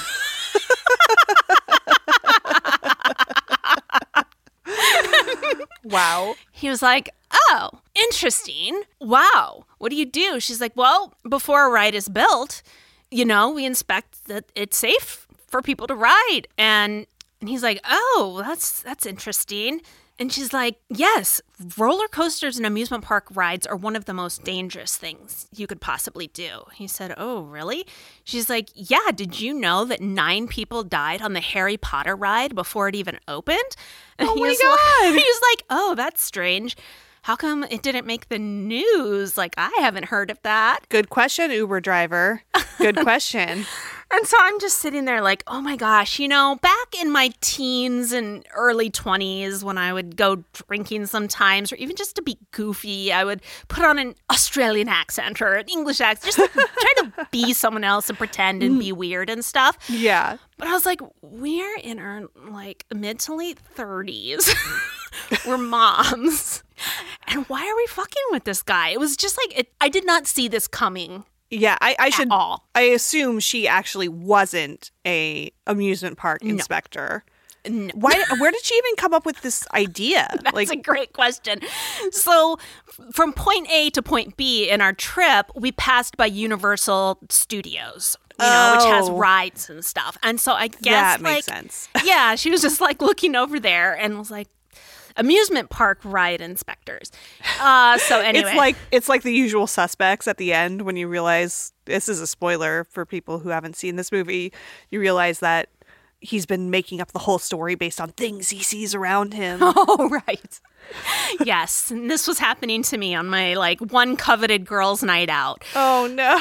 Wow. He was like, oh, interesting. Wow. What do you do? She's like, well, before a ride is built, we inspect that it's safe for people to ride. And he's like, oh, that's interesting. And she's like, yes, roller coasters and amusement park rides are one of the most dangerous things you could possibly do. He said, oh, really? She's like, yeah, did you know that 9 people died on the Harry Potter ride before it even opened? And Oh my God. He was like, oh, that's strange. How come it didn't make the news? Like, I haven't heard of that. Good question, Uber driver. Good question. And so I'm just sitting there like, oh my gosh, back in my teens and early 20s when I would go drinking sometimes, or even just to be goofy, I would put on an Australian accent or an English accent, just try to be someone else and pretend and be weird and stuff. Yeah. But I was like, we're in our mid to late 30s. We're moms. And why are we fucking with this guy? It was just I did not see this coming. Yeah, I should. All. I assume she actually wasn't a amusement park inspector. No. Where did she even come up with this idea? That's a great question. So from point A to point B in our trip, we passed by Universal Studios, which has rides and stuff. And so I guess that makes sense. Yeah, she was just looking over there and was like, amusement park ride inspectors. So anyway. It's like the usual suspects at the end when you realize, this is a spoiler for people who haven't seen this movie, you realize that he's been making up the whole story based on things he sees around him. Oh, right. Yes. And this was happening to me on my one coveted girls' night out. Oh, no.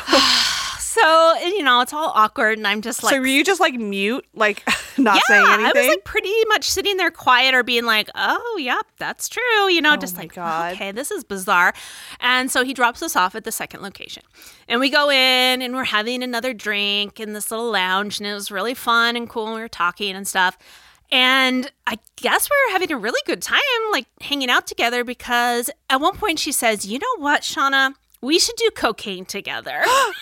So, it's all awkward and I'm just So were you just mute, not saying anything? I was pretty much sitting there quiet or being like, oh, yep, that's true. Just God. Okay, this is bizarre. And so he drops us off at the second location. And we go in and we're having another drink in this little lounge and it was really fun and cool. And we were talking and stuff. And I guess we were having a really good time, hanging out together because at one point she says, you know what, Shauna? We should do cocaine together.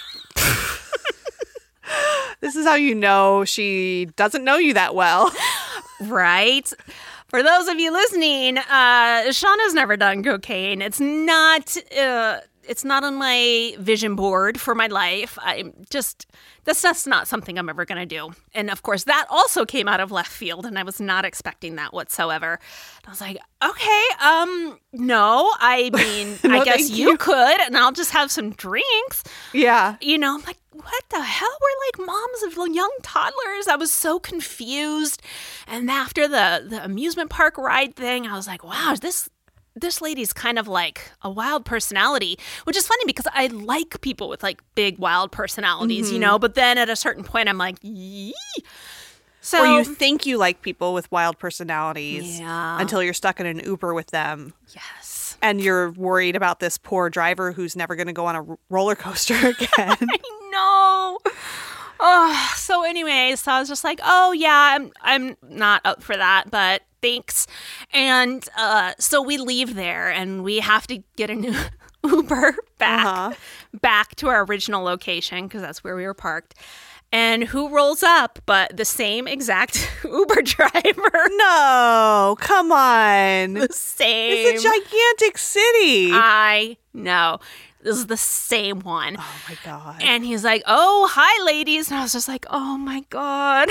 This is how you know she doesn't know you that well. Right? For those of you listening, Shauna's never done cocaine. It's not on my vision board for my life. That's just not something I'm ever going to do. And of course, that also came out of left field, and I was not expecting that whatsoever. And I was like, okay, no, I mean, No, I guess thank you you. could, and I'll just have some drinks. Yeah. I'm like, what the hell? We're moms of young toddlers. I was so confused. And after the amusement park ride thing, I was like, wow, this lady's kind of a wild personality, which is funny because I like people with big wild personalities, but then at a certain point I'm like, yee. So, Or you think you like people with wild personalities Yeah. until you're stuck in an Uber with them. yes. And you're worried about this poor driver who's never going to go on a roller coaster again. I know. Oh, so anyway, so I was just like, oh yeah, I'm not up for that, but thanks. And so we leave there and we have to get a new Uber back to our original location because that's where we were parked. And who rolls up but the same exact Uber driver? No, come on. The same. It's a gigantic city. I know. This is the same one. Oh my God. And he's like, oh, hi, ladies. And I was just like, oh, my God.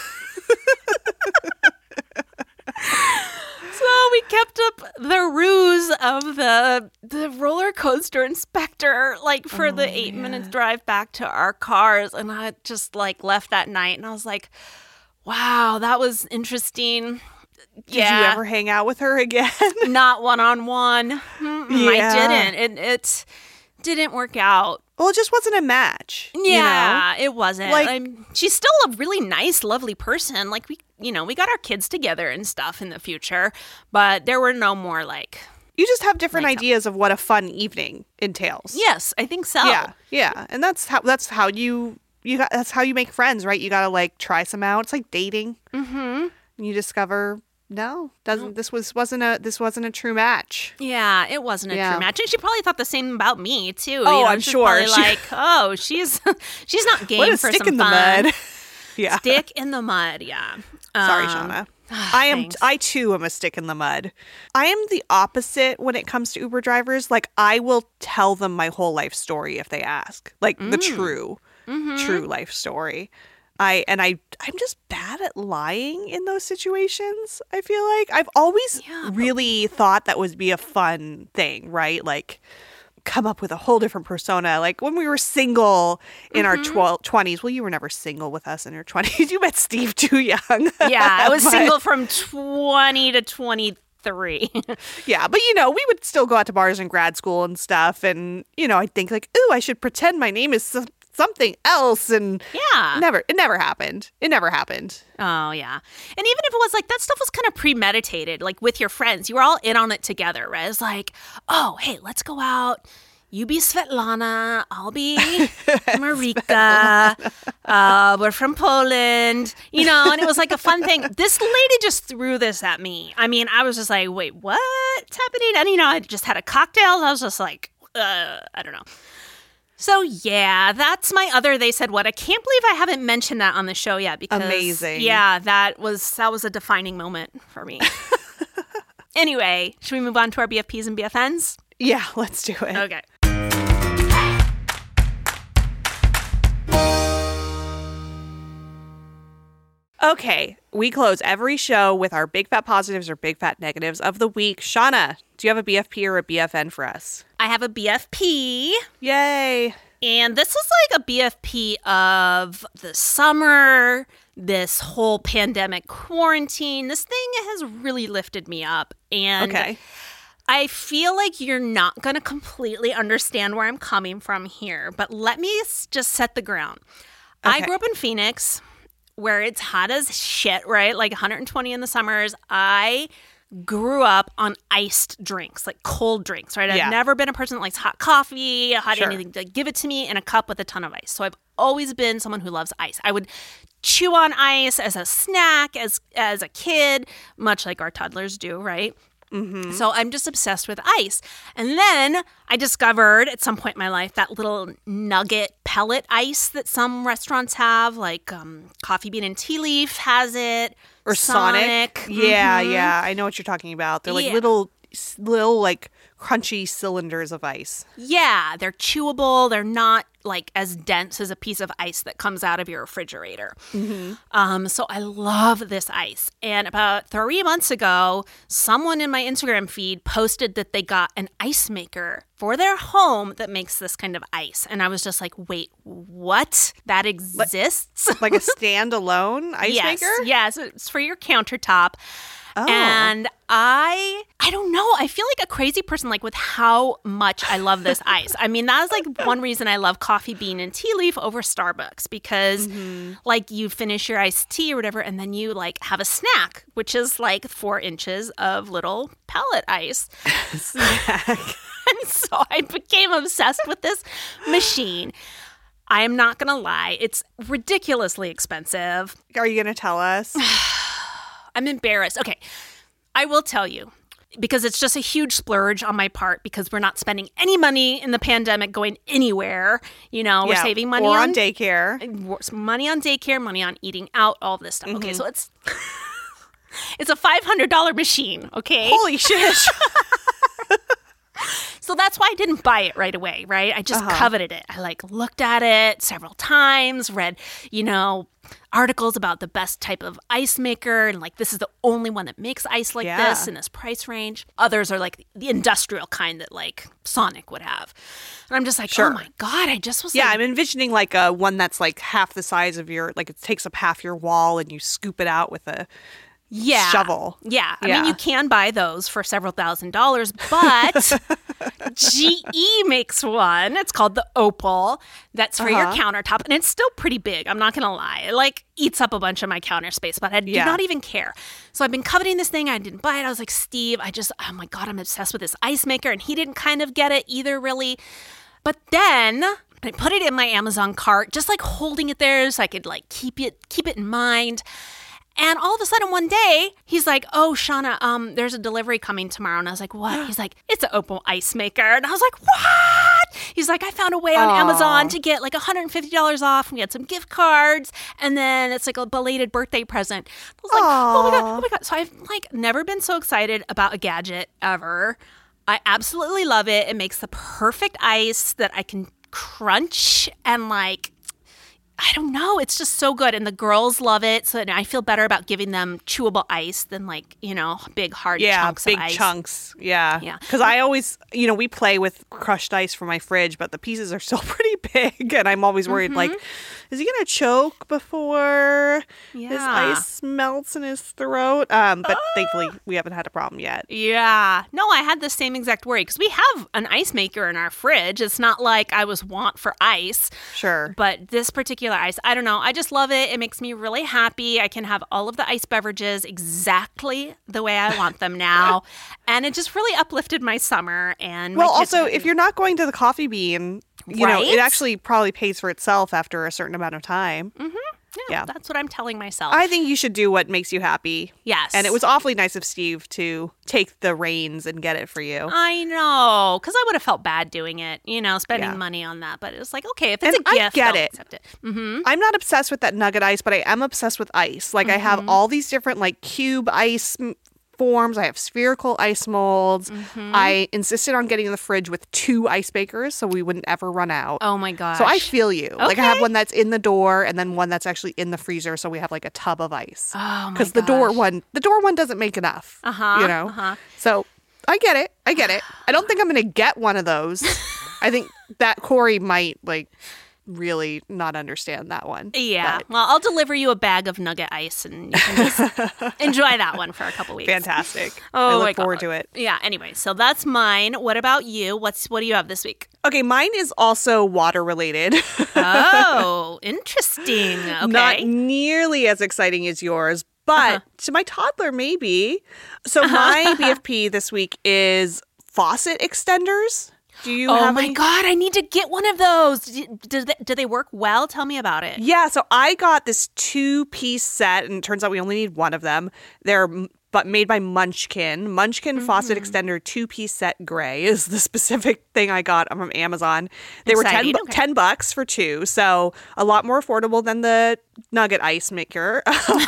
So we kept up the ruse of the roller coaster inspector, for the 8 minutes drive back to our cars. And I just, left that night. And I was like, wow, that was interesting. Did you ever hang out with her again? Not one-on-one. Yeah. I didn't. It didn't work out. Well, it just wasn't a match. Yeah, it wasn't. Like- She's still a really nice, lovely person. We got our kids together and stuff in the future, but there were no more You just have different ideas of what a fun evening entails. Yes, I think so. Yeah. And that's how you that's how you make friends, right? You got to try some out. It's like dating. Mm-hmm. And you discover, no, this wasn't a true match. Yeah, it wasn't a true match. And she probably thought the same about me too. Oh, I'm she's sure. probably she's not game What a for stick some in the fun. mud. Yeah. Stick in the mud, yeah. Sorry, Shauna. Thanks. I too am a stick in the mud. I am the opposite when it comes to Uber drivers. I will tell them my whole life story if they ask. The true life story. I'm just bad at lying in those situations. I feel like I've always really thought that would be a fun thing, right? Like come up with a whole different persona. Like when we were single in our 20s. Well, you were never single with us in your 20s. You met Steve too young. Yeah, I was single from 20 to 23. Yeah, but we would still go out to bars in grad school and stuff. And, I'd think like, ooh, I should pretend my name is something else. And it never happened. It never happened. Oh, yeah. And even if it was like that stuff was kind of premeditated, like with your friends, you were all in on it together, right? It's like, oh, hey, let's go out. You be Svetlana. I'll be Marika. We're from Poland, and it was like a fun thing. This lady just threw this at me. I mean, I was just like, wait, what's happening? And, I just had a cocktail. I was just like, I don't know. So, yeah, that's my other They Said What. I can't believe I haven't mentioned that on the show yet because amazing. Yeah, that was a defining moment for me. Anyway, should we move on to our BFPs and BFNs? Yeah, let's do it. Okay. Okay, we close every show with our big fat positives or big fat negatives of the week. Shauna, do you have a BFP or a BFN for us? I have a BFP. Yay. And this is like a BFP of the summer, this whole pandemic quarantine. This thing has really lifted me up. And okay. I feel like you're not going to completely understand where I'm coming from here, but let me just set the ground. Okay. I grew up in Phoenix, where it's hot as shit, right? Like 120 in the summers. I grew up on iced drinks, like cold drinks, right? I've never been a person that likes hot coffee, anything. Like, give it to me in a cup with a ton of ice. So I've always been someone who loves ice. I would chew on ice as a snack, as a kid, much like our toddlers do, right? Mm-hmm. So I'm just obsessed with ice. And then I discovered at some point in my life that little nugget pellet ice that some restaurants have, like Coffee Bean and Tea Leaf has it. Or Sonic. Mm-hmm. Yeah. I know what you're talking about. They're like little like crunchy cylinders of ice. Yeah, they're chewable. They're not like as dense as a piece of ice that comes out of your refrigerator. Mm-hmm. So I love this ice. And about 3 months ago, someone in my Instagram feed posted that they got an ice maker for their home that makes this kind of ice. And I was just like, wait, what? That exists? Like a standalone ice maker? Yes, it's for your countertop. Oh. And I don't know. I feel like a crazy person, like with how much I love this ice. I mean, that is like one reason I love Coffee Bean and Tea Leaf over Starbucks because like you finish your iced tea or whatever and then you like have a snack, which is like 4 inches of little pellet ice. Snack. And so I became obsessed with this machine. I am not going to lie. It's ridiculously expensive. Are you going to tell us? I'm embarrassed. Okay, I will tell you because it's just a huge splurge on my part because we're not spending any money in the pandemic going anywhere. We're saving money on daycare. Money on daycare, money on eating out, all this stuff. Mm-hmm. Okay, so it's a $500 machine, okay? Holy shit. So that's why I didn't buy it right away, right? I just coveted it. I looked at it several times, read, articles about the best type of ice maker and this is the only one that makes ice like this in this price range. Others are like the industrial kind that Sonic would have. And I'm just like, oh my God, I just was I'm envisioning a one that's half the size of your, it takes up half your wall and you scoop it out with a shovel. Yeah. I mean, you can buy those for several $1,000s, but GE makes one. It's called the Opal. That's for your countertop. And it's still pretty big. I'm not going to lie. It eats up a bunch of my counter space, but I do not even care. So I've been coveting this thing. I didn't buy it. I was like, Steve, oh my God, I'm obsessed with this ice maker. And he didn't kind of get it either, really. But then I put it in my Amazon cart, just holding it there so I could keep it in mind. And all of a sudden one day, he's like, oh, Shauna, there's a delivery coming tomorrow. And I was like, what? He's like, it's an Opal ice maker. And I was like, what? He's like, I found a way on Amazon to get $150 off. And we had some gift cards. And then it's a belated birthday present. I was like, oh my God. So I've never been so excited about a gadget ever. I absolutely love it. It makes the perfect ice that I can crunch and I don't know. It's just so good. And the girls love it. So I feel better about giving them chewable ice than like, big hard chunks big of ice. chunks. Yeah. Yeah. Because I always, we play with crushed ice from my fridge, but the pieces are still pretty big. And I'm always worried, like, is he going to choke before his ice melts in his throat? But thankfully, we haven't had a problem yet. Yeah. No, I had the same exact worry because we have an ice maker in our fridge. It's not like I was want for ice. Sure. But this particular ice, I don't know. I just love it. It makes me really happy. I can have all of the ice beverages exactly the way I want them now. And it just really uplifted my summer. And well, also, if you're not going to the Coffee Bean, it actually probably pays for itself after a certain amount of time. Mm-hmm. Yeah, that's what I'm telling myself. I think you should do what makes you happy. Yes. And it was awfully nice of Steve to take the reins and get it for you. I know, because I would have felt bad doing it, spending money on that. But it was like, okay, if it's a gift, I get I'll it. accept it. Mm-hmm. I'm not obsessed with that nugget ice, but I am obsessed with ice. Like I have all these different like cube ice forms. I have spherical ice molds. I insisted on getting in the fridge with 2 ice makers so we wouldn't ever run out. Oh my gosh. So I feel you. Okay. Like I have one that's in the door and then one that's actually in the freezer, so we have like a tub of ice. Oh my gosh. Because the door one doesn't make enough. So I get it. I don't think I'm gonna get one of those. I think that Corey might really not understand that one. Yeah. Well, I'll deliver you a bag of nugget ice and you can just enjoy that one for a couple weeks. Fantastic. Oh, I look forward to it. Yeah. Anyway, so that's mine. What about you? What do you have this week? Okay, mine is also water related. Oh, interesting. Okay. Not nearly as exciting as yours, but to my toddler, maybe. So my BFP this week is faucet extenders. Do you have my any? God, I need to get one of those. Do they work well? Tell me about it. Yeah, so I got this 2-piece set, and it turns out we only need one of them. They're made by Munchkin. Munchkin faucet extender 2-piece set gray is the specific thing I got from Amazon. They Exciting. were $10 for 2, so a lot more affordable than the nugget ice maker.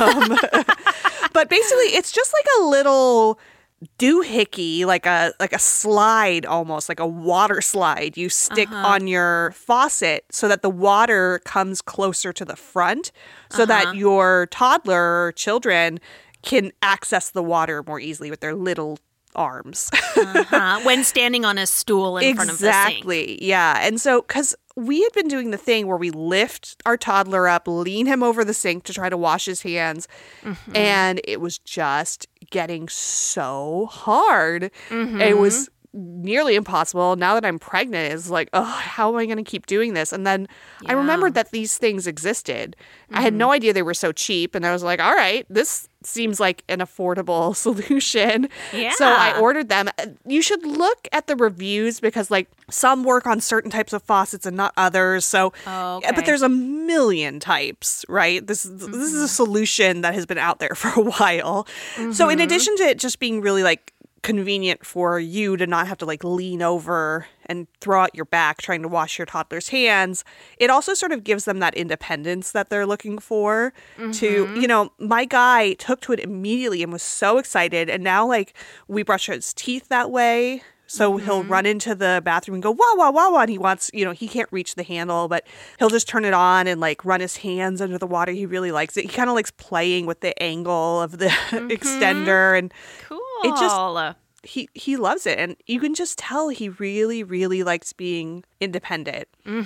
But basically, it's just like a little doohickey, like a slide almost, like a water slide you stick on your faucet so that the water comes closer to the front so that your toddler or children can access the water more easily with their little arms. When standing on a stool in front of the sink. Exactly. Yeah. And so, because we had been doing the thing where we lift our toddler up, lean him over the sink to try to wash his hands. And it was just getting so hard. It was nearly impossible. Now that I'm pregnant, it's like, oh, how am I going to keep doing this? And then I remembered that these things existed. I had no idea they were so cheap. And I was like, all right, this seems like an affordable solution. Yeah. So I ordered them. You should look at the reviews because some work on certain types of faucets and not others. So, but there's a million types, right? This is a solution that has been out there for a while. So in addition to it just being really convenient for you to not have to lean over and throw out your back trying to wash your toddler's hands, it also sort of gives them that independence that they're looking for to, my guy took to it immediately and was so excited. And now we brush his teeth that way. So he'll run into the bathroom and go, wah, wah, wah, wah. And he wants, he can't reach the handle, but he'll just turn it on and run his hands under the water. He really likes it. He kind of likes playing with the angle of the extender. And cool. It just, he loves it. And you can just tell he really, really likes being independent.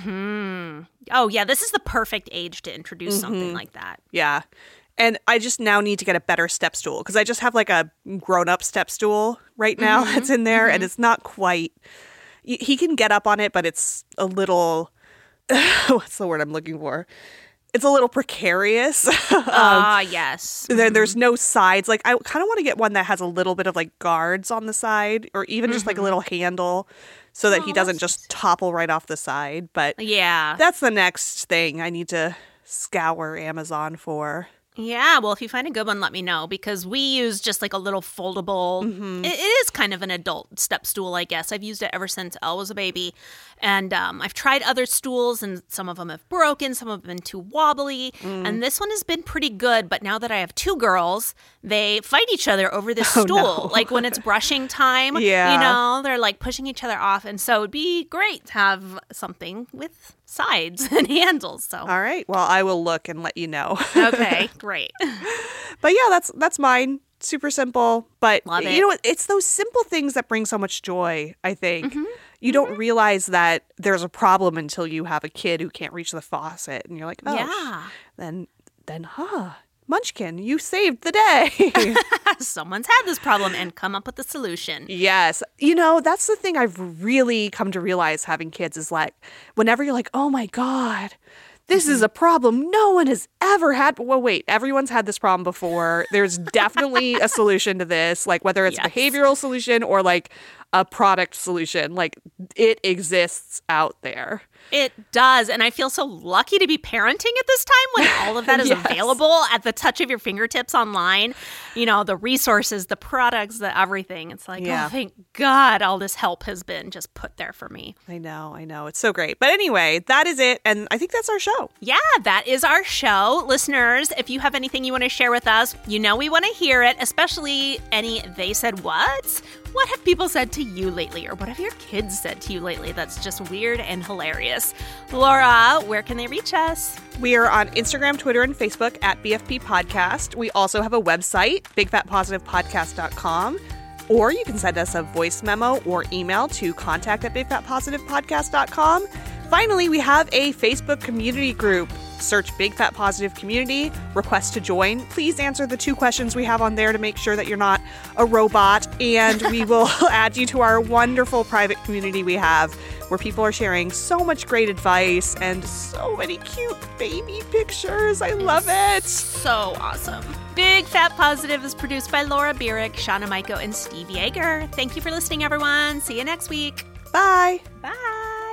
Oh, yeah. This is the perfect age to introduce something like that. Yeah. And I just now need to get a better step stool because I just have a grown-up step stool right now that's in there, and it's not quite. He can get up on it, but it's a little. What's the word I'm looking for? It's a little precarious. Yes. There's no sides. I kind of want to get one that has a little bit of guards on the side, or even just a little handle, so that he doesn't just topple right off the side. But yeah, that's the next thing I need to scour Amazon for. Yeah, well, if you find a good one, let me know, because we use just like a little foldable. It is kind of an adult step stool, I guess. I've used it ever since Elle was a baby. And I've tried other stools, and some of them have broken, some have been too wobbly. And this one has been pretty good. But now that I have 2 girls, they fight each other over this stool. No. Like when it's brushing time, they're like pushing each other off. And so it'd be great to have something with sides and handles. So All right. Well, I will look and let you know. okay, great. But yeah, that's mine. Super simple. But Love it. you know what? It's those simple things that bring so much joy, I think. You don't realize that there's a problem until you have a kid who can't reach the faucet. And you're like, oh, Yeah. then, Munchkin, you saved the day. Someone's had this problem and come up with a solution. Yes. You know, that's the thing I've really come to realize having kids is like, whenever you're like, oh my God, this is a problem no one has ever had. Well, wait, everyone's had this problem before. There's definitely a solution to this, like whether it's a behavioral solution or like a product solution. Like it exists out there. It does. And I feel so lucky to be parenting at this time when all of that is available at the touch of your fingertips online. You know, the resources, the products, the everything. It's like, oh, thank God all this help has been just put there for me. I know. It's so great. But anyway, that is it. And I think that's our show. Yeah, that is our show. Listeners, if you have anything you want to share with us, you know we want to hear it, especially any they said what? What have people said to you lately? Or what have your kids said to you lately that's just weird and hilarious? Laura, where can they reach us? We are on Instagram, Twitter, and Facebook at BFP Podcast. We also have a website, bigfatpositivepodcast.com. Or you can send us a voice memo or email to contact@bigfatpositivepodcast.com. Finally, we have a Facebook community group. Search Big Fat Positive Community, request to join. Please answer the 2 questions we have on there to make sure that you're not a robot, and we will add you to our wonderful private community we have, where people are sharing so much great advice and so many cute baby pictures. I love it. So awesome. Big Fat Positive is produced by Laura Bierick, Shauna Maiko, and Steve Yeager. Thank you for listening, everyone. See you next week. Bye. Bye.